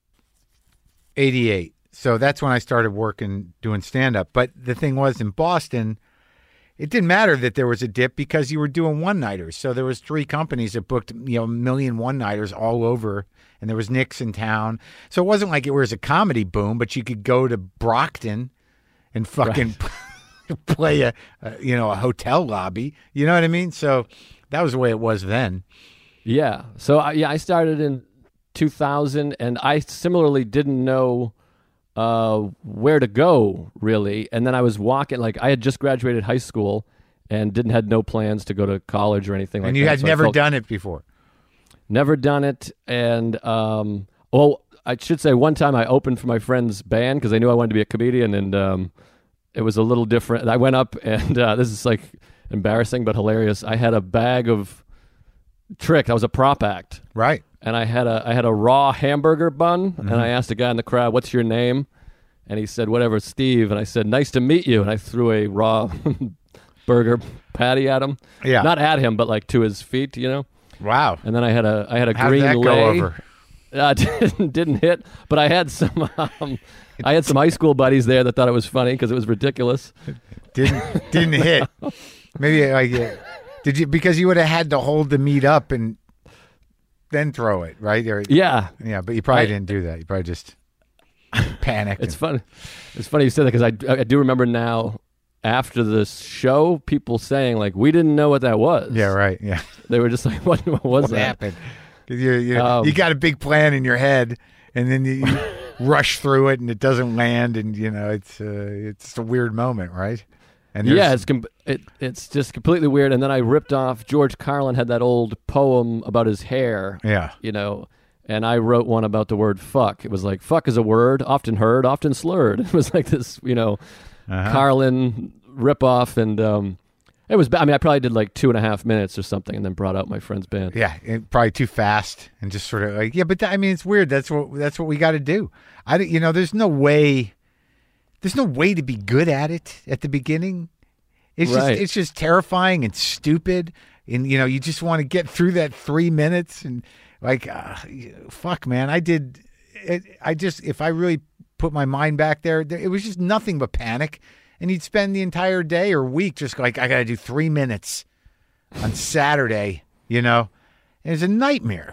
eighty-eight, so that's when I started working doing stand up. But the thing was, in Boston, it didn't matter that there was a dip because you were doing one nighters. So there was three companies that booked, you know, a million one nighters all over, and there was Nick's in town. So it wasn't like it was a comedy boom, but you could go to Brockton and fucking right. play a, a, you know, a hotel lobby. You know what I mean? So that was the way it was then. Yeah. So I, yeah, I started in two thousand, and I similarly didn't know uh, where to go really. And then I was walking, like I had just graduated high school and didn't had no plans to go to college or anything like that. And you had So I never felt- done it before. Never done it, and um, well, I should say one time I opened for my friend's band because they knew I wanted to be a comedian, and um, it was a little different. I went up, and uh, this is like embarrassing but hilarious. I had a bag of trick. I was a prop act, Right. and I had a I had a raw hamburger bun, Mm-hmm. and I asked a guy in the crowd, "What's your name?" And he said, "Whatever, Steve." And I said, "Nice to meet you." And I threw a raw burger patty at him, Yeah. not at him, but like to his feet, you know. Wow. And then I had a I had a How did green that lei. go over? Uh, didn't didn't hit, but I had some um, I had some high school buddies there that thought it was funny because it was ridiculous. Didn't didn't hit. Maybe like uh, did you because you would have had to hold the meat up and then throw it, right? Or, Yeah, yeah, but you probably I- didn't do that. You probably just panicked. it's and- funny. It's funny you said that because I I do remember now after the show people saying like we didn't know what that was. Yeah, right. Yeah. They were just like what, what was What that? happened? 'Cause you you Um, you got a big plan in your head, and then you, you rush through it, and it doesn't land, and you know it's uh, it's a weird moment, right? And there's- Yeah, it's com- it, it's just completely weird. And then I ripped off George Carlin had that old poem about his hair. yeah. You know, and I wrote one about the word fuck. It was like fuck is a word often heard, often slurred. It was like this, you know, Uh-huh. Carlin ripoff, and um, it was. ba- I mean, I probably did like two and a half minutes or something, and then brought out my friend's band. Yeah, it, probably too fast, and just sort of like yeah. But th- I mean, it's weird. That's what that's what we got to do. I don't- you know, there's no way, there's no way to be good at it at the beginning. It's Right. just it's just terrifying and stupid, and you know, you just want to get through that three minutes and like, uh, fuck, man, I did. It, I just if I really put my mind back there, there, it was just nothing but panic, and you'd spend the entire day or week just like I got to do three minutes on Saturday, you know. And it's a nightmare.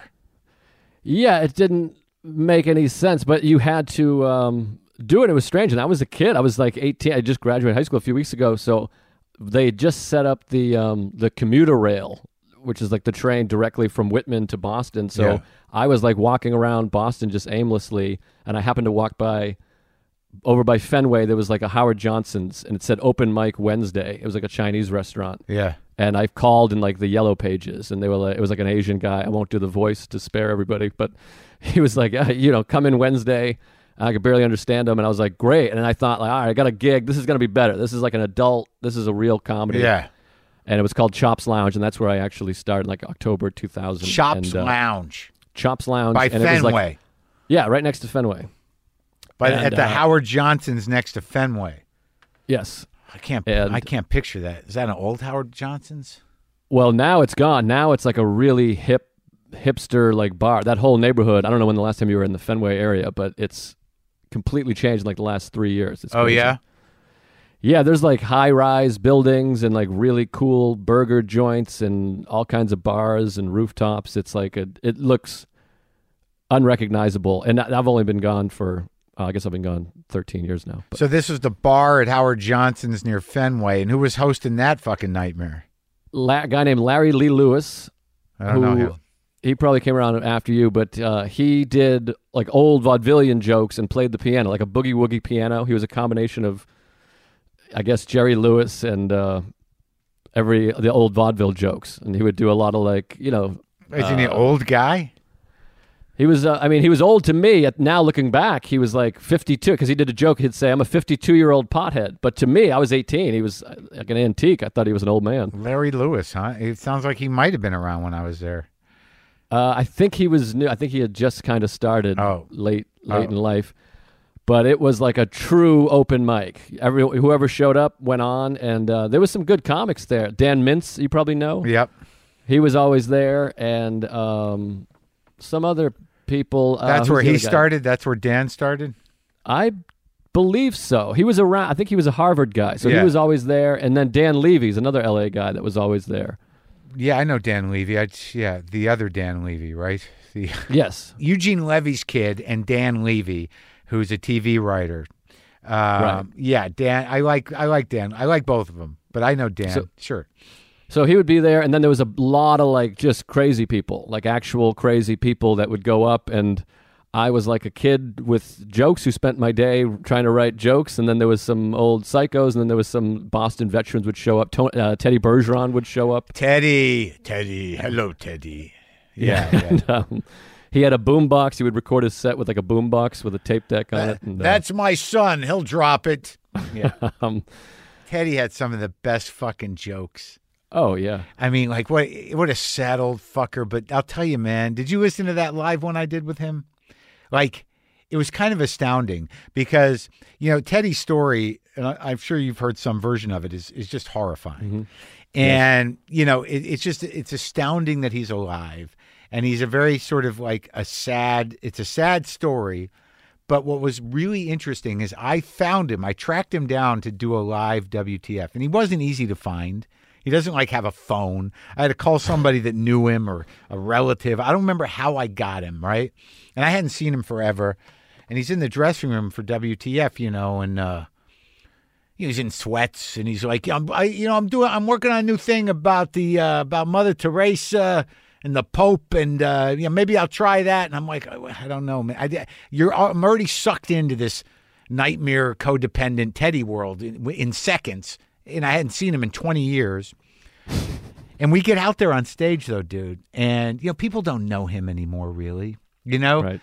Yeah, it didn't make any sense, but you had to um, do it. It was strange, and I was a kid. I was like eighteen. I just graduated high school a few weeks ago, so they just set up the um, the commuter rail, which is like the train directly from Whitman to Boston. So Yeah. I was like walking around Boston just aimlessly, and I happened to walk by over by Fenway. There was like a Howard Johnson's, and it said open mic Wednesday. It was like a Chinese restaurant. Yeah. And I called in like the yellow pages, and they were like, it was like an Asian guy. I won't do the voice to spare everybody, but he was like, uh, you know, come in Wednesday. I could barely understand him, and I was like, great. And I thought, like, all right, I got a gig. This is going to be better. This is like an adult. This is a real comedy. Yeah. And it was called Chops Lounge, and that's where I actually started, like October two thousand. Chops and, uh, Lounge Chops Lounge by and it was Fenway. like, yeah, right next to Fenway. By and, at the uh, Howard Johnson's next to Fenway. Yes. I can't and- I can't picture that. Is that an old Howard Johnson's? Well, now it's gone. Now it's like a really hip, hipster like bar. That whole neighborhood. I don't know when the last time you were in the Fenway area, but it's completely changed in like the last three years. It's Oh crazy. yeah. Yeah, there's like high-rise buildings and like really cool burger joints and all kinds of bars and rooftops. It's like a, it looks unrecognizable. And I- I've only been gone for, uh, I guess I've been gone thirteen years now. But So this was the bar at Howard Johnson's near Fenway, and who was hosting that fucking nightmare? La- a guy named Larry Lee Lewis, I don't who know him. he probably came around after you, but uh, he did like old vaudevillian jokes and played the piano, like a boogie woogie piano. He was a combination of, I guess, Jerry Lewis and uh, every the old vaudeville jokes, and he would do a lot of like you know. Isn't he uh, an old guy? He was, uh, I mean, he was old to me. At, now looking back, he was like fifty-two because he did a joke. He'd say, I'm a fifty-two-year-old pothead. But to me, I was eighteen. He was uh, like an antique. I thought he was an old man. Larry Lewis, huh? It sounds like he might have been around when I was there. Uh, I think he was new. I think he had just kind of started Oh. late late Oh. in life. But it was like a true open mic. Every Whoever showed up went on, and uh, there was some good comics there. Dan Mintz, you probably know. Yep. He was always there, and um, some other people. Uh, That's who's where the he other guy? started? That's where Dan started? I believe so. He was around. I think he was a Harvard guy, so Yeah. he was always there. And then Dan Levy's another L A guy that was always there. Yeah, I know Dan Levy. I, yeah, the other Dan Levy, right? The Yes. Eugene Levy's kid and Dan Levy, who's a T V writer. Um, Right. Yeah, Dan. I like. I like Dan. I like both of them, but I know Dan. So- sure. So he would be there, and then there was a lot of like just crazy people, like actual crazy people that would go up, and I was like a kid with jokes who spent my day trying to write jokes, and then there was some old psychos, and then there was some Boston veterans would show up. To- uh, Teddy Bergeron would show up. Teddy. Teddy. Hello, Teddy. Yeah. yeah. And, um, he had a boom box. He would record his set with like a boom box with a tape deck on it. And, uh, That's my son. He'll drop it. Yeah. um, Teddy had some of the best fucking jokes. oh yeah. I mean, like, what what a sad old fucker. But I'll tell you, man, did you listen to that live one I did with him? Like, it was kind of astounding because, you know, Teddy's story, and I, I'm sure you've heard some version of it, is, is just horrifying. Mm-hmm. And, you know, it, it's just, it's astounding that he's alive. And he's a very sort of like a sad, it's a sad story. But what was really interesting is I found him, I tracked him down to do a live W T F. And he wasn't easy to find. He doesn't like have a phone. I had to call somebody that knew him or a relative. I don't remember how I got him, right? And I hadn't seen him forever. And he's in the dressing room for W T F, you know, and uh, he's in sweats. And he's like, I'm, I, you know, I'm doing, I'm working on a new thing about the uh, about Mother Teresa and the Pope, and uh, you know, maybe I'll try that. And I'm like, I don't know, man. I, you're, I'm already sucked into this nightmare, codependent Teddy world in, in seconds. And I hadn't seen him in twenty years. And we get out there on stage, though, dude. And, you know, people don't know him anymore, really, you know? Right.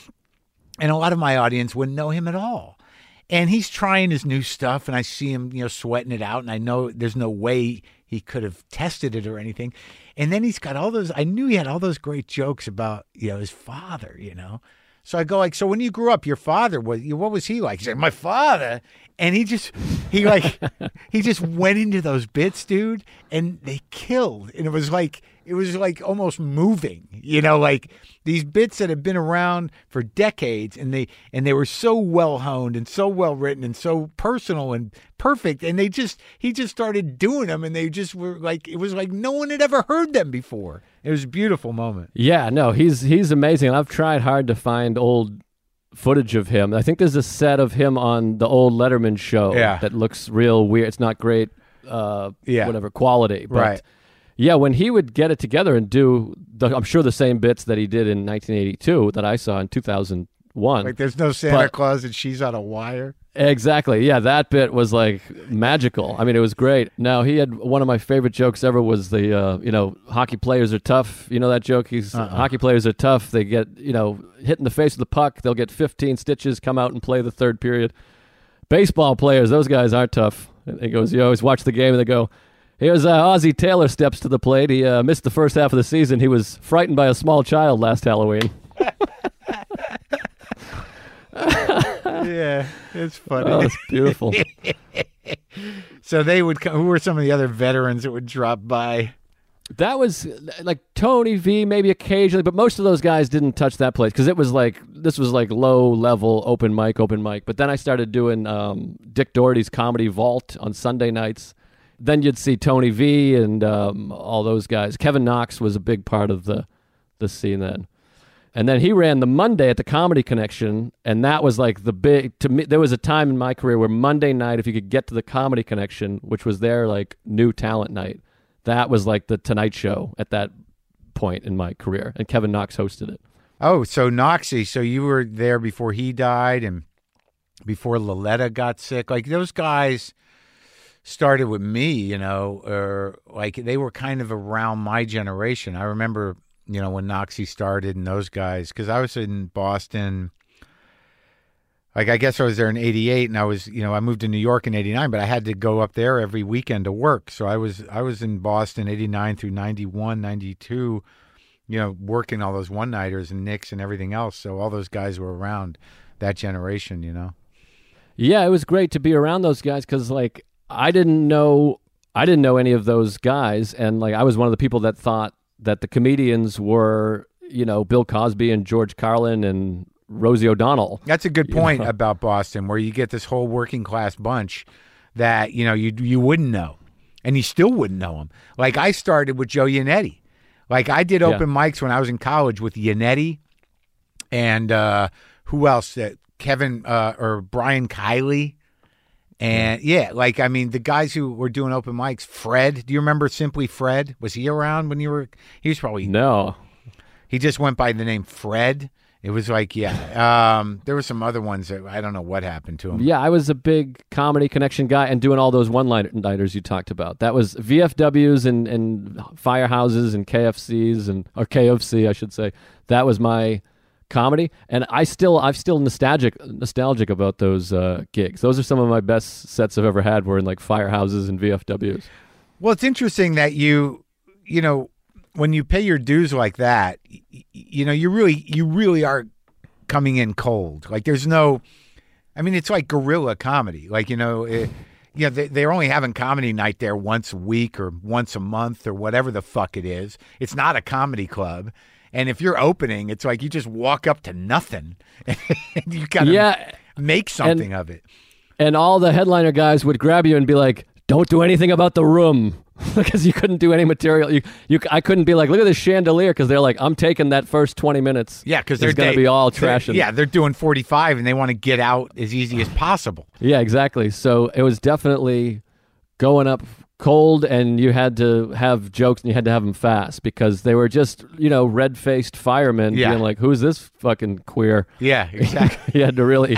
And a lot of my audience wouldn't know him at all. And he's trying his new stuff, and I see him, you know, sweating it out. And I know there's no way he could have tested it or anything. And then he's got all those, I knew he had all those great jokes about, you know, his father, you know? So I go like, so when you grew up, your father, was what was he like? He's like, my father. And he just, he like, he just went into those bits, dude, and they killed. And it was like, it was like almost moving, you know, like these bits that have been around for decades, and they, and they were so well honed and so well written and so personal and perfect. And they just, he just started doing them, and they just were like, it was like no one had ever heard them before. It was a beautiful moment. Yeah, no, he's he's amazing. I've tried hard to find old footage of him. I think there's a set of him on the old Letterman show Yeah. that looks real weird. It's not great, uh, Yeah. whatever quality, but Right. yeah, when he would get it together and do, the, I'm sure the same bits that he did in nineteen eighty-two that I saw in two thousand one. Like there's no Santa But- Claus and she's on a wire. Exactly. Yeah, that bit was like magical. I mean, it was great. Now, he had one of my favorite jokes ever was the, uh, you know, hockey players are tough. You know that joke? He's Uh-uh. hockey players are tough. They get, you know, hit in the face with the puck. They'll get fifteen stitches, come out and play the third period. Baseball players, those guys aren't tough. And he goes, you always watch the game and they go, here's uh, Ozzie Taylor steps to the plate. He uh, missed the first half of the season. He was frightened by a small child last Halloween. Yeah, it's funny. Oh, it's beautiful. So they would come, who were some of the other veterans that would drop by? That was like Tony V, maybe occasionally, but most of those guys didn't touch that place because it was like, this was like low level open mic, open mic. But then I started doing um, Dick Doherty's Comedy Vault on Sunday nights. Then you'd see Tony V and um, all those guys. Kevin Knox was a big part of the, the scene then. And then he ran the Monday at the Comedy Connection, and that was like the big, to me, there was a time in my career where Monday night, if you could get to the Comedy Connection, which was their like new talent night, that was like the Tonight Show at that point in my career, and Kevin Knox hosted it. Oh, so Noxie, so you were there before he died and before Loletta got sick. Like those guys, started with me, you know, or like they were kind of around my generation. I remember, you know, when Noxie started and those guys, because I was in Boston. Like, I guess I was there in eighty-eight, and I was, you know, I moved to New York in eighty-nine, but I had to go up there every weekend to work. So I was I was in Boston eighty-nine through ninety-one, ninety-two, you know, working all those one-nighters and Knicks and everything else. So all those guys were around that generation, you know. Yeah, it was great to be around those guys because, like, I didn't know I didn't know any of those guys, and, like, I was one of the people that thought that the comedians were, you know, Bill Cosby and George Carlin and Rosie O'Donnell. That's a good point know? about Boston, where you get this whole working class bunch that, you know, you you wouldn't know, and you still wouldn't know them. Like, I started with Joe Yannetti. Like, I did open yeah. mics when I was in college with Yannetti and uh, who else? Uh, Kevin uh, or Brian Kiley. And yeah, like, I mean, the guys who were doing open mics, Fred, do you remember Simply Fred? Was he around when you were, he was probably, no. He just went by the name Fred. It was like, yeah, um, there were some other ones that I don't know what happened to him. Yeah, I was a big Comedy Connection guy and doing all those one-liners you talked about. That was V F Ws and, and firehouses and K F Cs, and or K F C, I should say. That was my comedy, and I still, I'm still nostalgic, nostalgic about those uh, gigs. Those are some of my best sets I've ever had. Were in like firehouses and V F Ws. Well, it's interesting that you, you know, when you pay your dues like that, you know, you really, you really are coming in cold. Like, there's no, I mean, it's like guerrilla comedy. Like, you know, it, you know, they, they're only having comedy night there once a week or once a month or whatever the fuck it is. It's not a comedy club. And if you're opening, it's like you just walk up to nothing and you kind of yeah, make something and, of it. And all the headliner guys would grab you and be like, don't do anything about the room. Because you couldn't do any material. You, you, I couldn't be like, look at this chandelier, because they're like, I'm taking that first twenty minutes. Yeah, because they're going to be all trashing. Yeah, they're doing forty-five, and they want to get out as easy as possible. Yeah, exactly. So it was definitely going up cold, and you had to have jokes, and you had to have them fast, because they were just, you know, red-faced firemen yeah. being like, who's this fucking queer? Yeah, exactly. You had to really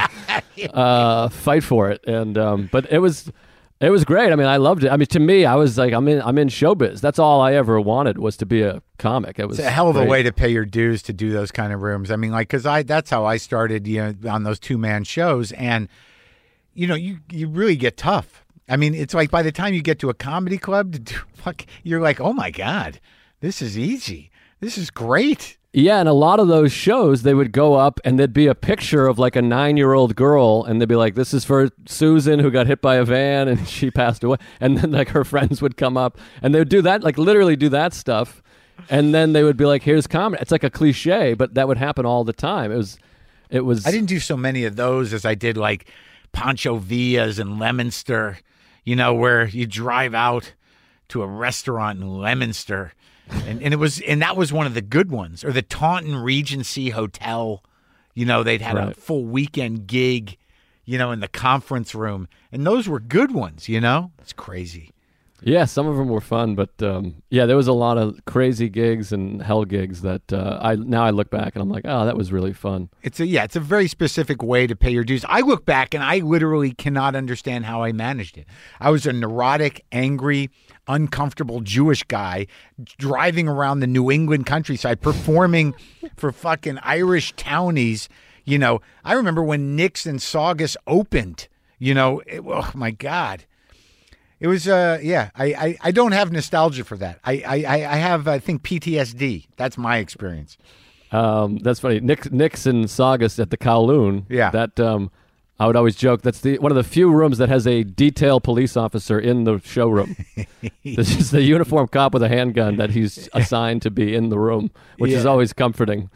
uh, fight for it. And um, but it was... It was great. I mean, I loved it. I mean, to me, I was like, I'm in, I'm in showbiz. That's all I ever wanted, was to be a comic. It was it's a hell of great. a way to pay your dues to do those kind of rooms. I mean, like, because I, that's how I started, you know, on those two man shows, and you know, you you really get tough. I mean, it's like by the time you get to a comedy club to do, fuck, you're like, oh my god, this is easy. This is great. Yeah, and a lot of those shows, they would go up and there'd be a picture of like a nine-year-old girl, and they'd be like, this is for Susan, who got hit by a van and she passed away. And then like her friends would come up and they would do that, like literally do that stuff. And then they would be like, here's comedy. It's like a cliche, but that would happen all the time. It was, it was. I didn't do so many of those as I did like Pancho Villas and Leominster, you know, where you drive out to a restaurant in Leominster. And and it was and that was one of the good ones. Or the Taunton Regency Hotel, you know, they'd had right. a full weekend gig, you know, in the conference room, and those were good ones. You know, it's crazy. Yeah, some of them were fun, but um, yeah, there was a lot of crazy gigs and hell gigs that uh, I now I look back and I'm like, oh, that was really fun. It's a yeah, it's a very specific way to pay your dues. I look back and I literally cannot understand how I managed it. I was a neurotic, angry, uncomfortable Jewish guy driving around the New England countryside performing for fucking Irish townies. You know, I remember when Knicks and Saugus opened, you know, it, oh my God. It was, uh, yeah, I, I, I don't have nostalgia for that. I, I, I have, I think, P T S D. That's my experience. Um, that's funny. Nick, Knicks and Saugus at the Kowloon. Yeah. That, um, I would always joke, that's the one of the few rooms that has a detail police officer in the showroom. It's just the uniformed cop with a handgun that he's assigned to be in the room, which yeah. is always comforting.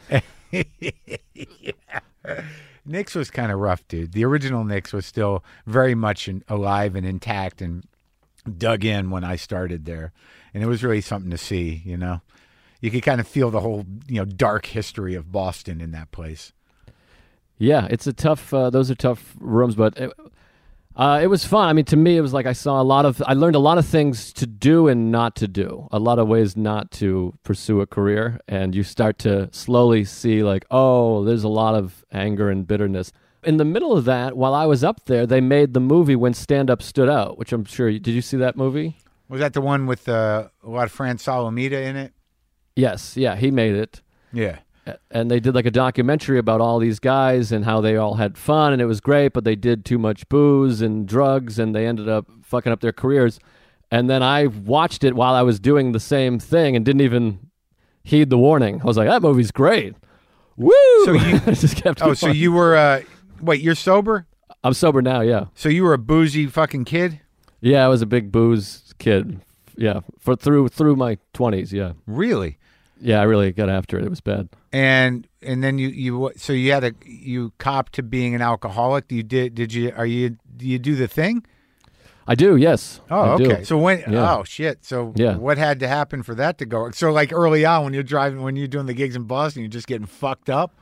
yeah. Knicks was kind of rough, dude. The original Knicks was still very much in, alive and intact and dug in when I started there. And it was really something to see, you know. You could kind of feel the whole, you know, dark history of Boston in that place. Yeah, it's a tough, uh, those are tough rooms, but it, uh, it was fun. I mean, to me, it was like I saw a lot of, I learned a lot of things to do and not to do, a lot of ways not to pursue a career. And you start to slowly see like, oh, there's a lot of anger and bitterness. In the middle of that, while I was up there, they made the movie When Stand Up Stood Out, which I'm sure, you, did you see that movie? Was that the one with uh, a lot of Fran Solomita in it? Yes, yeah, he made it. Yeah. And they did like a documentary about all these guys and how they all had fun and it was great, but they did too much booze and drugs and they ended up fucking up their careers. And then I watched it while I was doing the same thing and didn't even heed the warning. I was like, that movie's great. Woo! So you just kept Oh, going. so you were uh wait, you're sober? I'm sober now, yeah. So you were a boozy fucking kid? Yeah, I was a big booze kid. Yeah, for through through my twenties, yeah. Really? Yeah, I really got after it. It was bad. And and then you you so you had a you copped to being an alcoholic. You did did you are you do you do the thing? I do, yes. Oh, I do. okay. So when Yeah. oh shit. So Yeah. what had to happen for that to go? So like early on when you're driving when you're doing the gigs in Boston, you're just getting fucked up.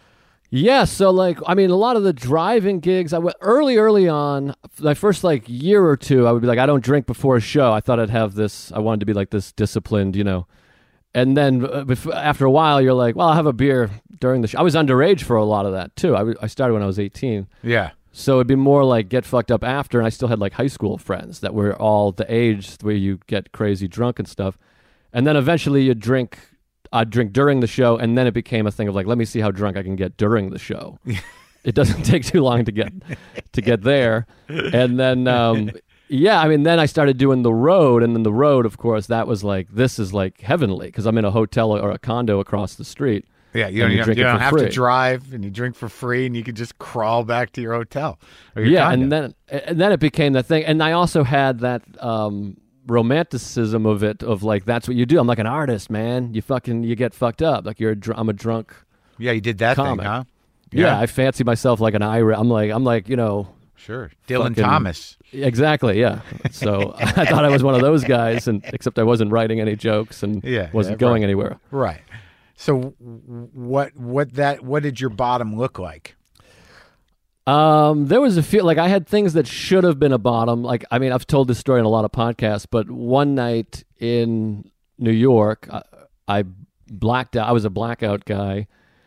Yeah, so like I mean, a lot of the driving gigs. I went early, early on. My first like year or two, I would be like, I don't drink before a show. I thought I'd have this. I wanted to be like this disciplined, you know. And then uh, bef- after a while, you're like, well, I'll have a beer during the show. I was underage for a lot of that too. I, w- I started when I was eighteen. Yeah. So it'd be more like get fucked up after, and I still had like high school friends that were all the age where you get crazy drunk and stuff. And then eventually you drink, I'd drink during the show, and then it became a thing of like, let me see how drunk I can get during the show. It doesn't take too long to get to get there. And then, um, yeah, I mean, then I started doing the road, and then the road, of course, that was like, this is like heavenly, because I'm in a hotel or a condo across the street. Yeah, you And don't, you you drink don't, it you don't for have free. to drive, and you drink for free, and you can just crawl back to your hotel. Or your Yeah, condo. and then and then it became the thing, and I also had that um, romanticism of it, of like that's what you do. I'm like an artist, man. You fucking you get fucked up, like you're. A dr- I'm a drunk. yeah, you did that comic. thing, huh? Yeah. I fancy myself like an Irish. I'm like I'm like you know Sure. Dylan Fucking- Thomas. exactly yeah. So I thought I was one of those guys, and except I wasn't writing any jokes and Yeah, wasn't yeah, going right. anywhere. Right. So w- what what that what did your bottom look like? Um, there was a few, like I had things that should have been a bottom. Like, I mean, I've told this story in a lot of podcasts, but one night in New York, I, I blacked out. I was a blackout guy,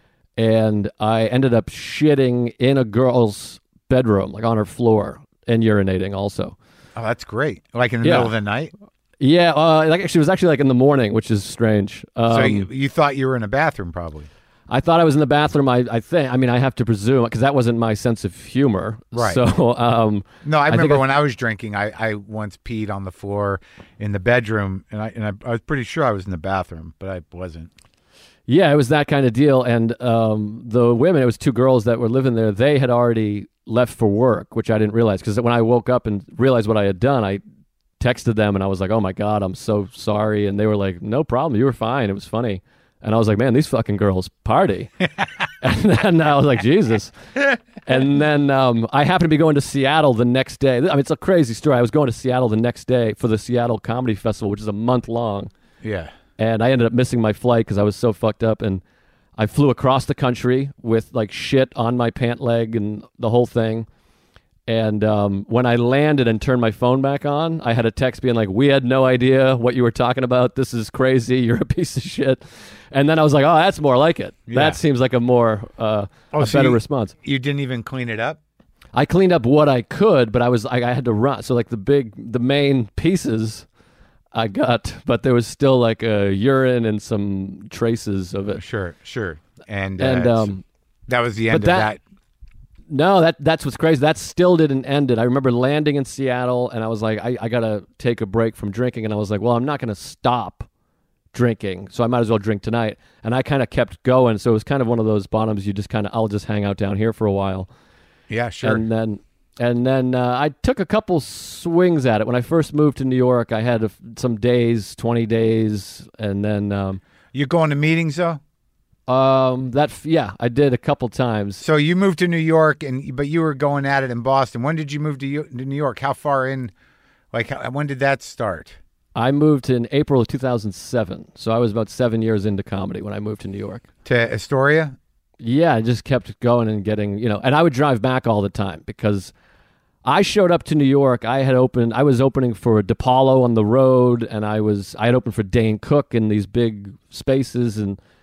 and I ended up shitting in a girl's bedroom, like on her floor, and urinating also. Oh, that's great. Like in the Yeah. middle of the night? Yeah, uh, like actually, it was actually like in the morning, which is strange. Um, so you, you thought you were in a bathroom probably. I thought I was in the bathroom. I, I think. I mean, I have to presume because that wasn't my sense of humor. Right. So, um, No, I think remember I- when I was drinking, I, I once peed on the floor in the bedroom, and I and I, I was pretty sure I was in the bathroom, but I wasn't. yeah, it was that kind of deal. And um, the women, it was two girls that were living there. They had already left for work, which I didn't realize because when I woke up and realized what I had done, I texted them and I was like, "Oh my god, I'm so sorry." And they were like, "No problem, you were fine. It was funny." And I was like, "Man, these fucking girls party." And then I was like, "Jesus." And then um, I happened to be going to Seattle the next day. I mean, it's a crazy story. I was going to Seattle the next day for the Seattle Comedy Festival, which is a month long. Yeah. And I ended up missing my flight because I was so fucked up. And I flew across the country with like shit on my pant leg and the whole thing. And um, when I landed and turned my phone back on, I had a text being like, "We had no idea what you were talking about. This is crazy. You're a piece of shit." And then I was like, "Oh, that's more like it. Yeah. That seems like a more uh, Oh, a so better you- response." You didn't even clean it up? I cleaned up what I could, but I was I, I had to run. So like the big, the main pieces I got, but there was still like a urine and some traces of it. Sure, sure. And, uh, And um, that was the end but of that- that. no, that that's what's crazy. That still didn't end it. I remember landing in Seattle, and I was like, I, I gotta take a break from drinking, and I was like, well, I'm not gonna stop drinking, so I might as well drink tonight. And I kind of kept going, so it was kind of one of those bottoms. You just kind of, I'll just hang out down here for a while. Yeah, sure. And then, and then uh, I took a couple swings at it. When I first moved to New York, I had a, some days, twenty days, and then um, you going to meetings though? um, that f- yeah, I did a couple times. So you moved to New York, and but you were going at it in Boston. When did you move to, you, to New York? How far in? Like, how, when did that start? I moved in April of two thousand seven, so I was about seven years into comedy when I moved to New York. To Astoria? Yeah, I just kept going and getting, you know, and I would drive back all the time because I showed up to New York. I had opened, I was opening for DePaulo on the road, and I was, I had opened for Dane Cook in these big spaces, and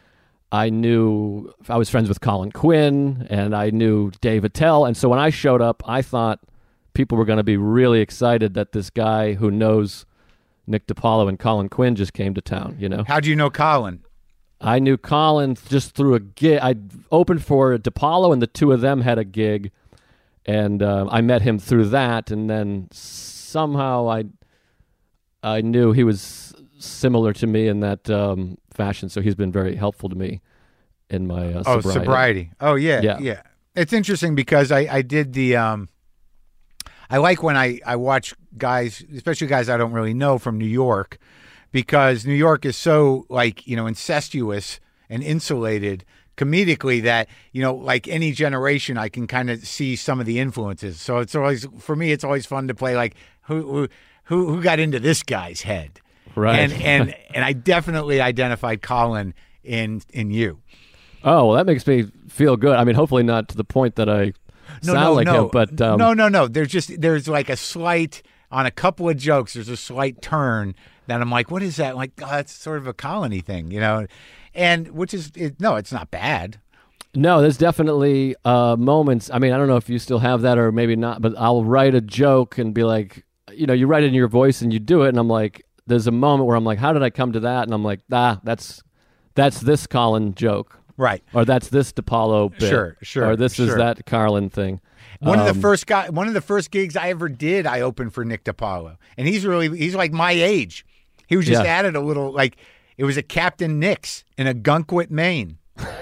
I knew I was friends with Colin Quinn, and I knew Dave Attell. And so when I showed up, I thought people were going to be really excited that this guy who knows Nick DiPaolo and Colin Quinn just came to town, you know? How do you know Colin? I knew Colin just through a gig. I opened for DiPaolo, and the two of them had a gig, and uh, I met him through that. And then somehow I I knew he was similar to me in that um, fashion, so he's been very helpful to me in my uh, oh, sobriety. sobriety. Oh, yeah, yeah, Yeah. It's interesting because I, I did the um, – I like when I, I watch guys, especially guys I don't really know from New York, because New York is so, like, you know, incestuous and insulated comedically that, you know, like any generation, I can kind of see some of the influences. So it's always, for me, it's always fun to play, like, who who who, who got into this guy's head? Right. And and and I definitely identified Colin in in you. Oh, well, that makes me feel good. I mean, hopefully not to the point that I No, sound no, like no, him, but um, no, no, no. There's just there's like a slight on a couple of jokes. There's a slight turn that I'm like, what is that? Like, oh, that's sort of a colony thing, you know, and which is it, no, it's not bad. No, there's definitely uh, moments. I mean, I don't know if you still have that or maybe not, but I'll write a joke and be like, you know, you write it in your voice and you do it, and I'm like, there's a moment where I'm like, how did I come to that? And I'm like, ah, that's that's this Colin joke. Right. Or that's this DiPaolo bit. Sure, sure, Or this is sure. that Carlin thing. One Um, of the first guy, one of the first gigs I ever did, I opened for Nick DiPaolo, and he's really he's like my age. He was just Yeah. added a little, like it was a Captain Nick's in a Gunkwit, Maine.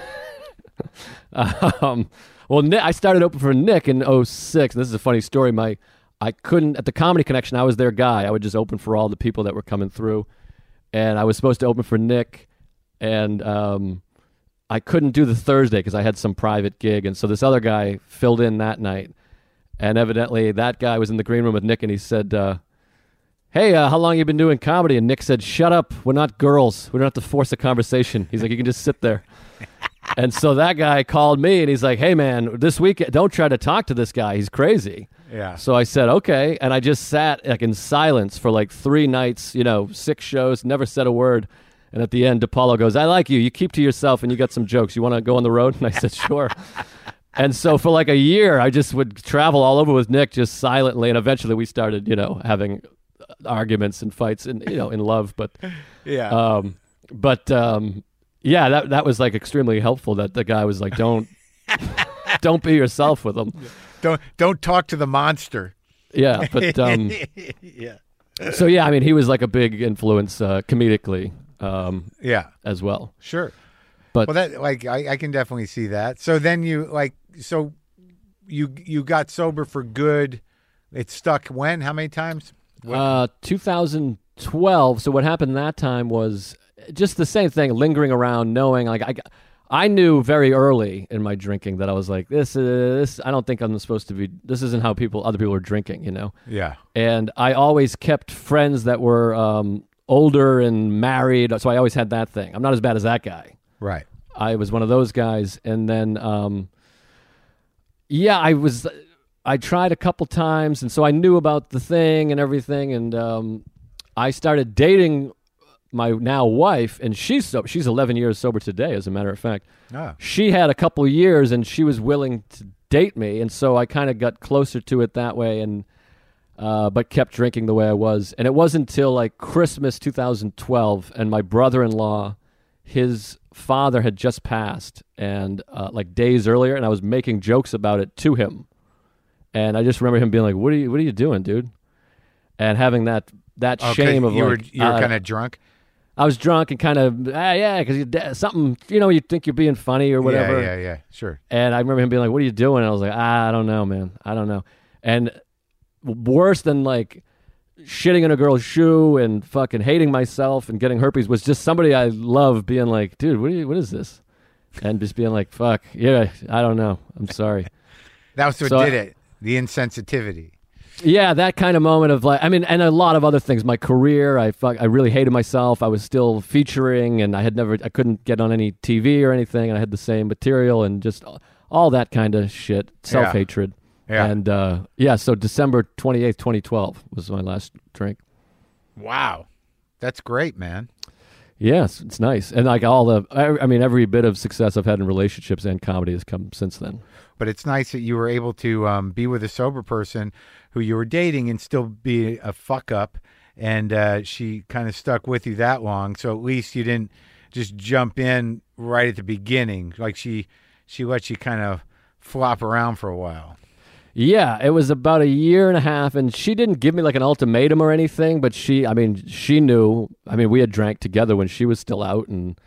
Um, well, Nick, I started open for Nick in oh six. This is a funny story. My, I couldn't, at the Comedy Connection, I was their guy. I would just open for all the people that were coming through. And I was supposed to open for Nick, and um, I couldn't do the Thursday because I had some private gig. And so this other guy filled in that night. And evidently that guy was in the green room with Nick, and he said, uh, hey, uh, how long you been doing comedy? And Nick said, shut up. We're not girls. We don't have to force a conversation. He's like, you can just sit there. And so that guy called me, and he's like, hey, man, this week, don't try to talk to this guy. He's crazy. Yeah. So I said, okay. And I just sat like in silence for like three nights, you know, six shows, never said a word. And at the end, DiPaolo goes, I like you. You keep to yourself, and you got some jokes. You want to go on the road? And I said, sure. And so for like a year, I just would travel all over with Nick just silently. And eventually we started, you know, having arguments and fights and, you know, in love. But, Yeah. um, but, um, yeah, that that was like extremely helpful that the guy was like, don't, don't be yourself with him. don't don't talk to the monster. Yeah. But, um, Yeah. so yeah, I mean, he was like a big influence, uh, comedically, um, Yeah. as well. Sure. But Well, that like I, I can definitely see that. So then you like so you you got sober for good. It stuck when? How many times? Uh, two thousand twelve. So what happened that time was just the same thing, lingering around, knowing like I, I knew very early in my drinking that I was like, this is, I don't think I'm supposed to be, this isn't how people, other people are drinking, you know? Yeah. And I always kept friends that were um, older and married. So I always had that thing. I'm not as bad as that guy. Right. I was one of those guys. And then, um, yeah, I was, I tried a couple times. And so I knew about the thing and everything. And um, I started dating my now wife, and she's so, she's eleven years sober today, as a matter of fact. Oh. She had a couple years, and she was willing to date me. And so I kind of got closer to it that way, and uh, but kept drinking the way I was. And it wasn't until like Christmas two thousand twelve, and my brother-in-law, his father had just passed, and uh, like days earlier, and I was making jokes about it to him. And I just remember him being like, "What are you? What are you doing, dude?" And having that that Okay, shame of you like, were you were uh, kind of drunk. I was drunk and kind of ah, yeah, because you something, you know, you think you're being funny or whatever. Yeah, yeah, yeah. Sure. And I remember him being like, "What are you doing?" And I was like, ah, "I don't know, man. I don't know." And worse than like shitting in a girl's shoe and fucking hating myself and getting herpes was just somebody I love being like, "Dude, what are you, what is this?" And just being like, "Fuck, yeah, I don't know. I'm sorry." That was what So did I- it. The insensitivity. Yeah, that kind of moment of like, I mean, and a lot of other things. My career, I fuck, I really hated myself. I was still featuring, and I had never, I couldn't get on any T V or anything. And I had the same material, and just all, all that kind of shit, self hatred. Yeah. And uh, yeah, so December twenty eighth, twenty twelve was my last drink. Wow. That's great, man. Yes, it's nice. And like all the, I, I mean, every bit of success I've had in relationships and comedy has come since then. But it's nice that you were able to um, be with a sober person who you were dating and still be a fuck up. And uh, she kind of stuck with you that long. So at least you didn't just jump in right at the beginning. Like she, she let you kind of flop around for a while. Yeah, it was about a year and a half, and she didn't give me like an ultimatum or anything, but she, I mean, she knew. I mean, we had drank together when she was still out, and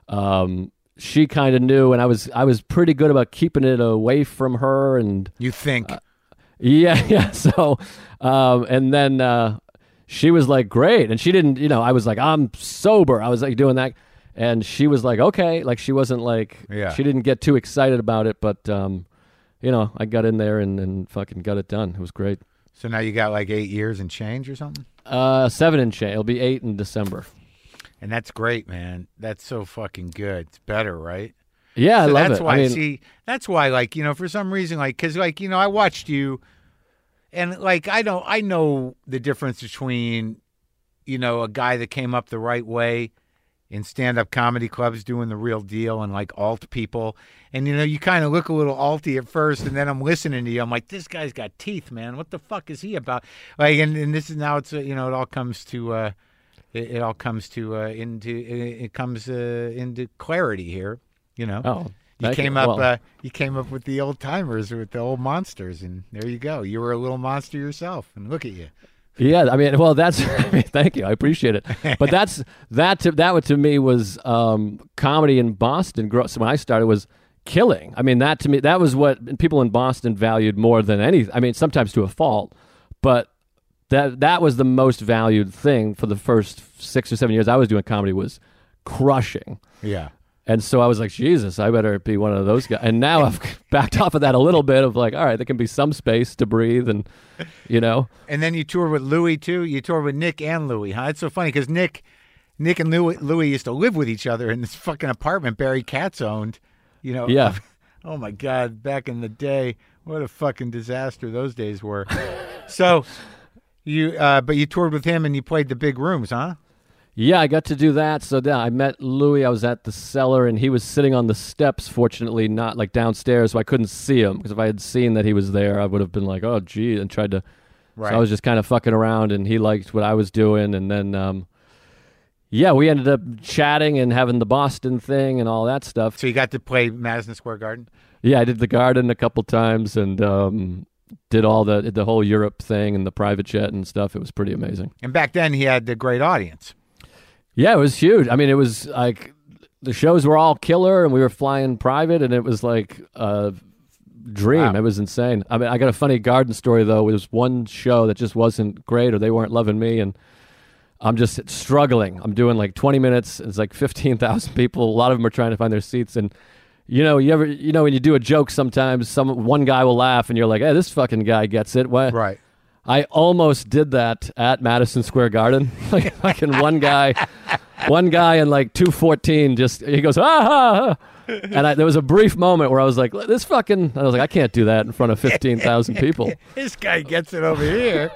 um, she kind of knew, and I was, I was pretty good about keeping it away from her, and You think? uh, yeah, yeah. So, um, and then uh, she was like, great, and she didn't, you know, I was like, I'm sober. I was like doing that, and she was like, okay, like she wasn't like, Yeah. she didn't get too excited about it, but. Um, You know, I got in there and, and fucking got it done. It was great. So now you got like eight years and change or something? Uh, seven and change. It'll be eight in December. And that's great, man. That's so fucking good. It's better, right? Yeah, I so love that's it. why, I mean, see, that's why, like, you know, for some reason, like, because, like, you know, I watched you, and, like, I don't, I know the difference between, you know, a guy that came up the right way in stand-up comedy clubs doing the real deal and, like, alt people. And, you know, you kind of look a little alty at first, and then I'm listening to you. I'm like, this guy's got teeth, man. What the fuck is he about? Like, and, and this is now, it's, uh, you know, it all comes to, uh, it, it all comes to, uh, into, it, it comes uh, into clarity here, you know? oh, You thank came you. up. Well, Uh, you came up with the old timers, with the old monsters, and there you go. You were a little monster yourself, and look at you. yeah, I mean, well, that's. I mean, thank you. I appreciate it. But that's that. To, that to me was um, comedy in Boston. Gro- So when I started, was killing. I mean, that to me, that was what people in Boston valued more than any. I mean, sometimes to a fault, but that that was the most valued thing for the first six or seven years I was doing comedy, was crushing. Yeah. And so I was like, Jesus, I better be one of those guys. And now I've backed off of that a little bit of like, all right, there can be some space to breathe, and, you know. And then you toured with Louis too. You toured with Nick and Louis, huh? It's so funny because Nick, Nick and Louis, Louis used to live with each other in this fucking apartment Barry Katz owned. You know. Yeah. Oh my God! Back in the day, what a fucking disaster those days were. So, you, uh, but you toured with him and you played the big rooms, huh? Yeah, I got to do that. So yeah, I met Louis. I was at the Cellar, and he was sitting on the steps, fortunately not like downstairs, so I couldn't see him, because if I had seen that he was there, I would have been like, oh, gee, and tried to. Right. So I was just kind of fucking around, and he liked what I was doing. And then, um, yeah, we ended up chatting and having the Boston thing and all that stuff. So you got to play Madison Square Garden? Yeah, I did the Garden a couple times, and um, did all the the whole Europe thing and the private jet and stuff. It was pretty amazing. And back then he had the great audience. Yeah, it was huge. I mean, it was like the shows were all killer, and we were flying private, and it was like a dream. Wow. It was insane. I mean, I got a funny Garden story, though. There was one show that just wasn't great, or they weren't loving me, and I'm just struggling. I'm doing like twenty minutes. It's like fifteen thousand people. A lot of them are trying to find their seats, and you know, you ever, you know, when you do a joke, sometimes some one guy will laugh, and you're like, "Hey, this fucking guy gets it." What? Right. I almost did that at Madison Square Garden. Like fucking one guy, one guy in like two fourteen just, he goes, ah, ah, ah. And I, there was a brief moment where I was like, this fucking, I was like, I can't do that in front of fifteen thousand people. This guy gets it over here.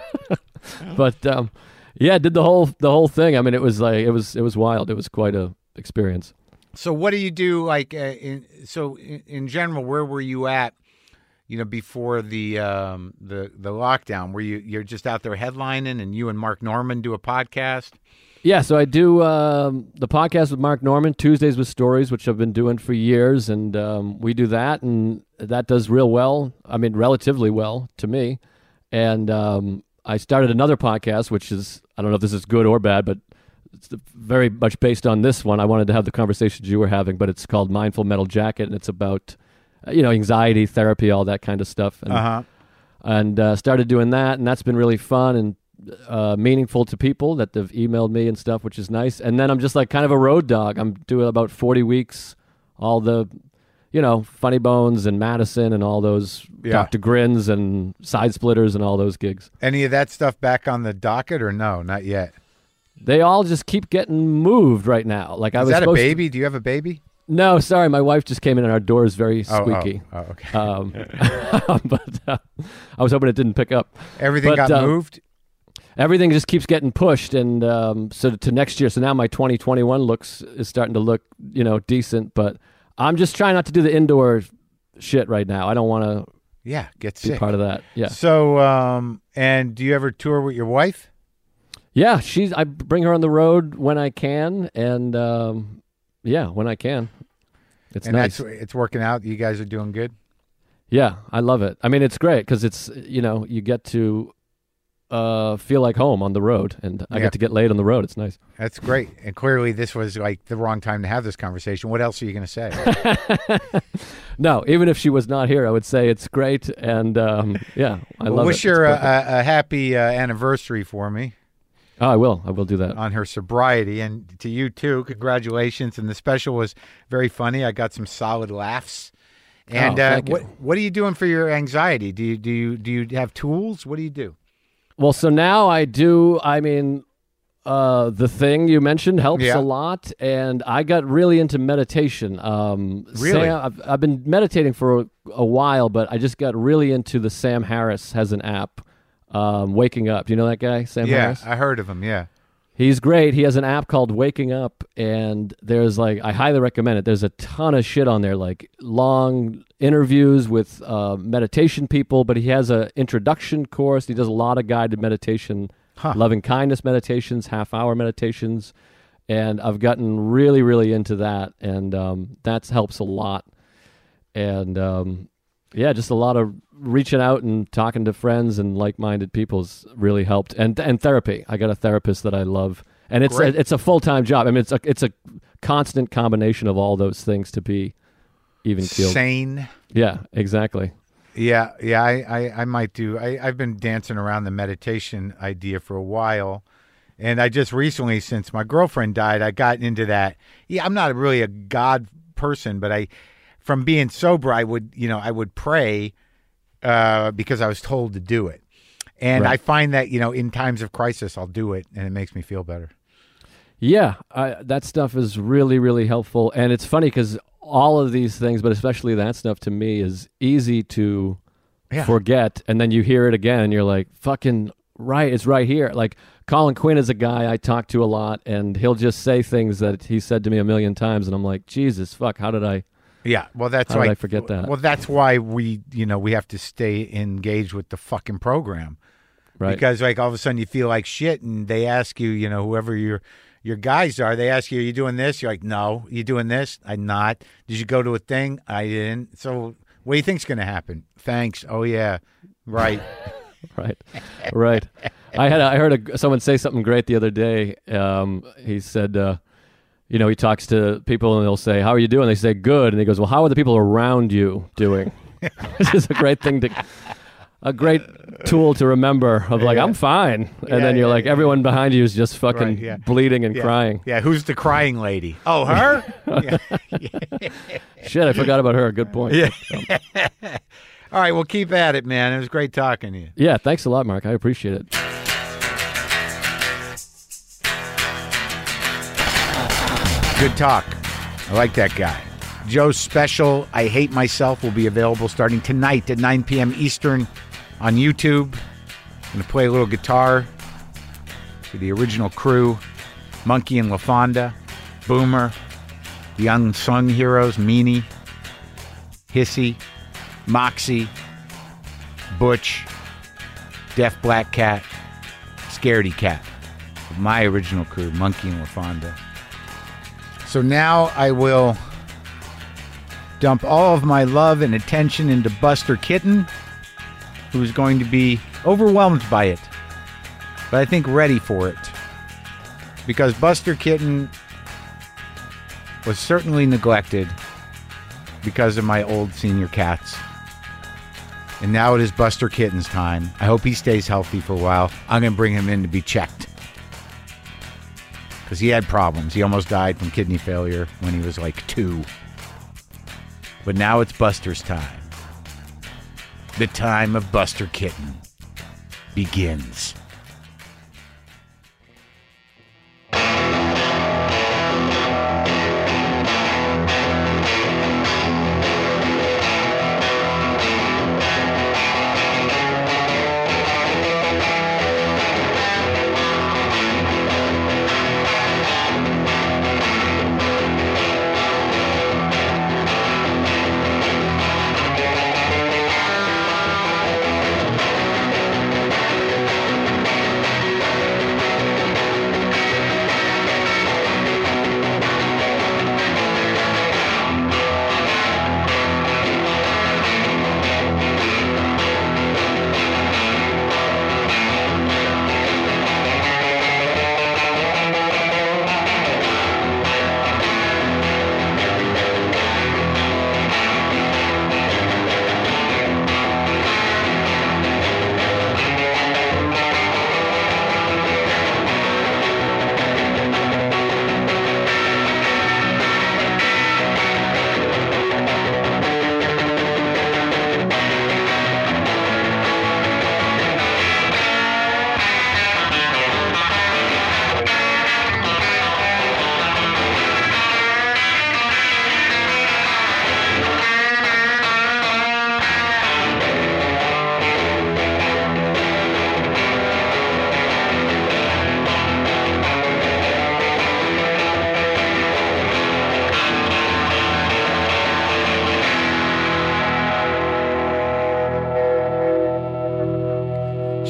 But um, yeah, did the whole, the whole thing. I mean, it was like, it was, it was wild. It was quite a experience. So what do you do? Like, uh, in, so in, in general, where were you at? You know, before the um, the the lockdown, where you you're just out there headlining, and you and Mark Norman do a podcast. Yeah, so I do um, the podcast with Mark Norman, Tuesdays with Stories, which I've been doing for years, and um, we do that, and that does real well. I mean, relatively well to me. And um, I started another podcast, which is, I don't know if this is good or bad, but it's very much based on this one. I wanted to have the conversations you were having, but it's called Mindful Metal Jacket, and it's about, you know, anxiety, therapy, all that kind of stuff. And, Uh-huh. and uh, started doing that, and that's been really fun and uh, meaningful to people that have emailed me and stuff, which is nice. And then I'm just like kind of a road dog. I'm doing about forty weeks, all the, you know, Funny Bones and Madison and all those Yeah. Doctor Grins and Side Splitters and all those gigs. Any of that stuff back on the docket, or no, not yet? They all just keep getting moved right now. Like I Is was that a supposed to- baby? Do you have a baby? No, sorry, my wife just came in and our door is very Oh, squeaky. Oh, oh, okay. Um, but uh, I was hoping it didn't pick up. Everything but, got um, moved. everything just keeps getting pushed, and um, so to next year. So now my twenty twenty-one looks is starting to look, you know, decent. But I'm just trying not to do the indoor shit right now. I don't want to. Yeah, get be sick. part of that. Yeah. So, um, and do you ever tour with your wife? Yeah, she's. I bring her on the road when I can, and um, yeah, when I can. It's and nice. That's, it's working out. You guys are doing good. Yeah, I love it. I mean, it's great because it's, you know, you get to uh, feel like home on the road, and I Yeah. get to get laid on the road. It's nice. That's great. And clearly, this was like the wrong time to have this conversation. What else are you going to say? No, even if she was not here, I would say it's great, and um, yeah, I well, love wish it. her It's a, perfect. a, a happy uh, anniversary for me Oh, I will. I will do that. on her sobriety, and to you too. Congratulations! And the special was very funny. I got some solid laughs. And Oh, uh, thank you. what what are you doing for your anxiety? Do you do you do you have tools? What do you do? Well, so now I do. I mean, uh, the thing you mentioned helps Yeah. a lot, and I got really into meditation. Um, Really? Sam, I've, I've been meditating for a, a while, but I just got really into the Sam Harris has an app, um, Waking Up. Do you know that guy, Sam yeah, Harris? I heard of him. Yeah. He's great. He has an app called Waking Up, and there's like, I highly recommend it. There's a ton of shit on there, like long interviews with uh, meditation people, but he has a introduction course. He does a lot of guided meditation, Huh. loving kindness meditations, half hour meditations, and I've gotten really, really into that, and um, that helps a lot. And um, yeah, just a lot of reaching out and talking to friends and like-minded people's really helped, and and therapy. I got a therapist that I love, and it's a, Great. it's a full-time job. I mean, it's a it's a constant combination of all those things to be even keeled. Sane. Yeah, exactly. Yeah, yeah, I, I, I might do. I, I've been dancing around the meditation idea for a while. And I just recently, since my girlfriend died, I got into that. Yeah, I'm not really a God person, but I, from being sober, I would, you know, I would pray uh, because I was told to do it. And Right. I find that, you know, in times of crisis, I'll do it, and it makes me feel better. Yeah, I, that stuff is really, really helpful. And it's funny because all of these things, but especially that stuff to me, is easy to Yeah. forget. And then you hear it again and you're like, fucking right, it's right here. Like Colin Quinn is a guy I talk to a lot, and he'll just say things that he said to me a million times. And I'm like, Jesus, fuck, how did I? Yeah, well, that's How why did I forget that? Well, that's why we, you know, we have to stay engaged with the fucking program. Right. Because like all of a sudden you feel like shit, and they ask you, you know, whoever your your guys are, they ask you, are you doing this? You're like, no. You doing this? I'm not. Did you go to a thing? I didn't. So what do you think's going to happen? Thanks. Oh yeah, right. Right, right. I had I heard a, someone say something great the other day. Um, he said, uh, you know, he talks to people and they'll say, "How are you doing?" They say, "Good," and he goes, "Well, how are the people around you doing?" This is a great thing to, a great tool to remember. Of like, Yeah. I'm fine, and Yeah, then you're yeah, like, yeah. everyone behind you is just fucking Right, yeah. bleeding and Yeah. crying. Yeah. Who's the crying lady? Oh, her. yeah. Shit, I forgot about her. Good point. Yeah. All right. Well, keep at it, man. It was great talking to you. Yeah, thanks a lot, Mark. I appreciate it. Good talk. I like that guy. Joe's special, I Hate Myself, will be available starting tonight at nine p.m. Eastern on YouTube. I'm going to play a little guitar for the original crew, Monkey and LaFonda, Boomer, the unsung heroes, Meanie, Hissy, Moxie, Butch, Deaf Black Cat, Scaredy Cat. My original crew, Monkey and LaFonda. So now I will dump all of my love and attention into Buster Kitten, who's going to be overwhelmed by it, but I think ready for it. Because Buster Kitten was certainly neglected because of my old senior cats. And now it is Buster Kitten's time. I hope he stays healthy for a while. I'm going to bring him in to be checked. Because he had problems. He almost died from kidney failure when he was like two. But now it's Buster's time. The time of Buster Kitten begins.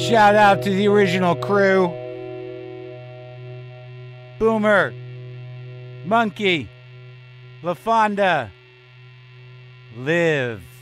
Shout out to the original crew. Boomer, Monkey, LaFonda, Liv.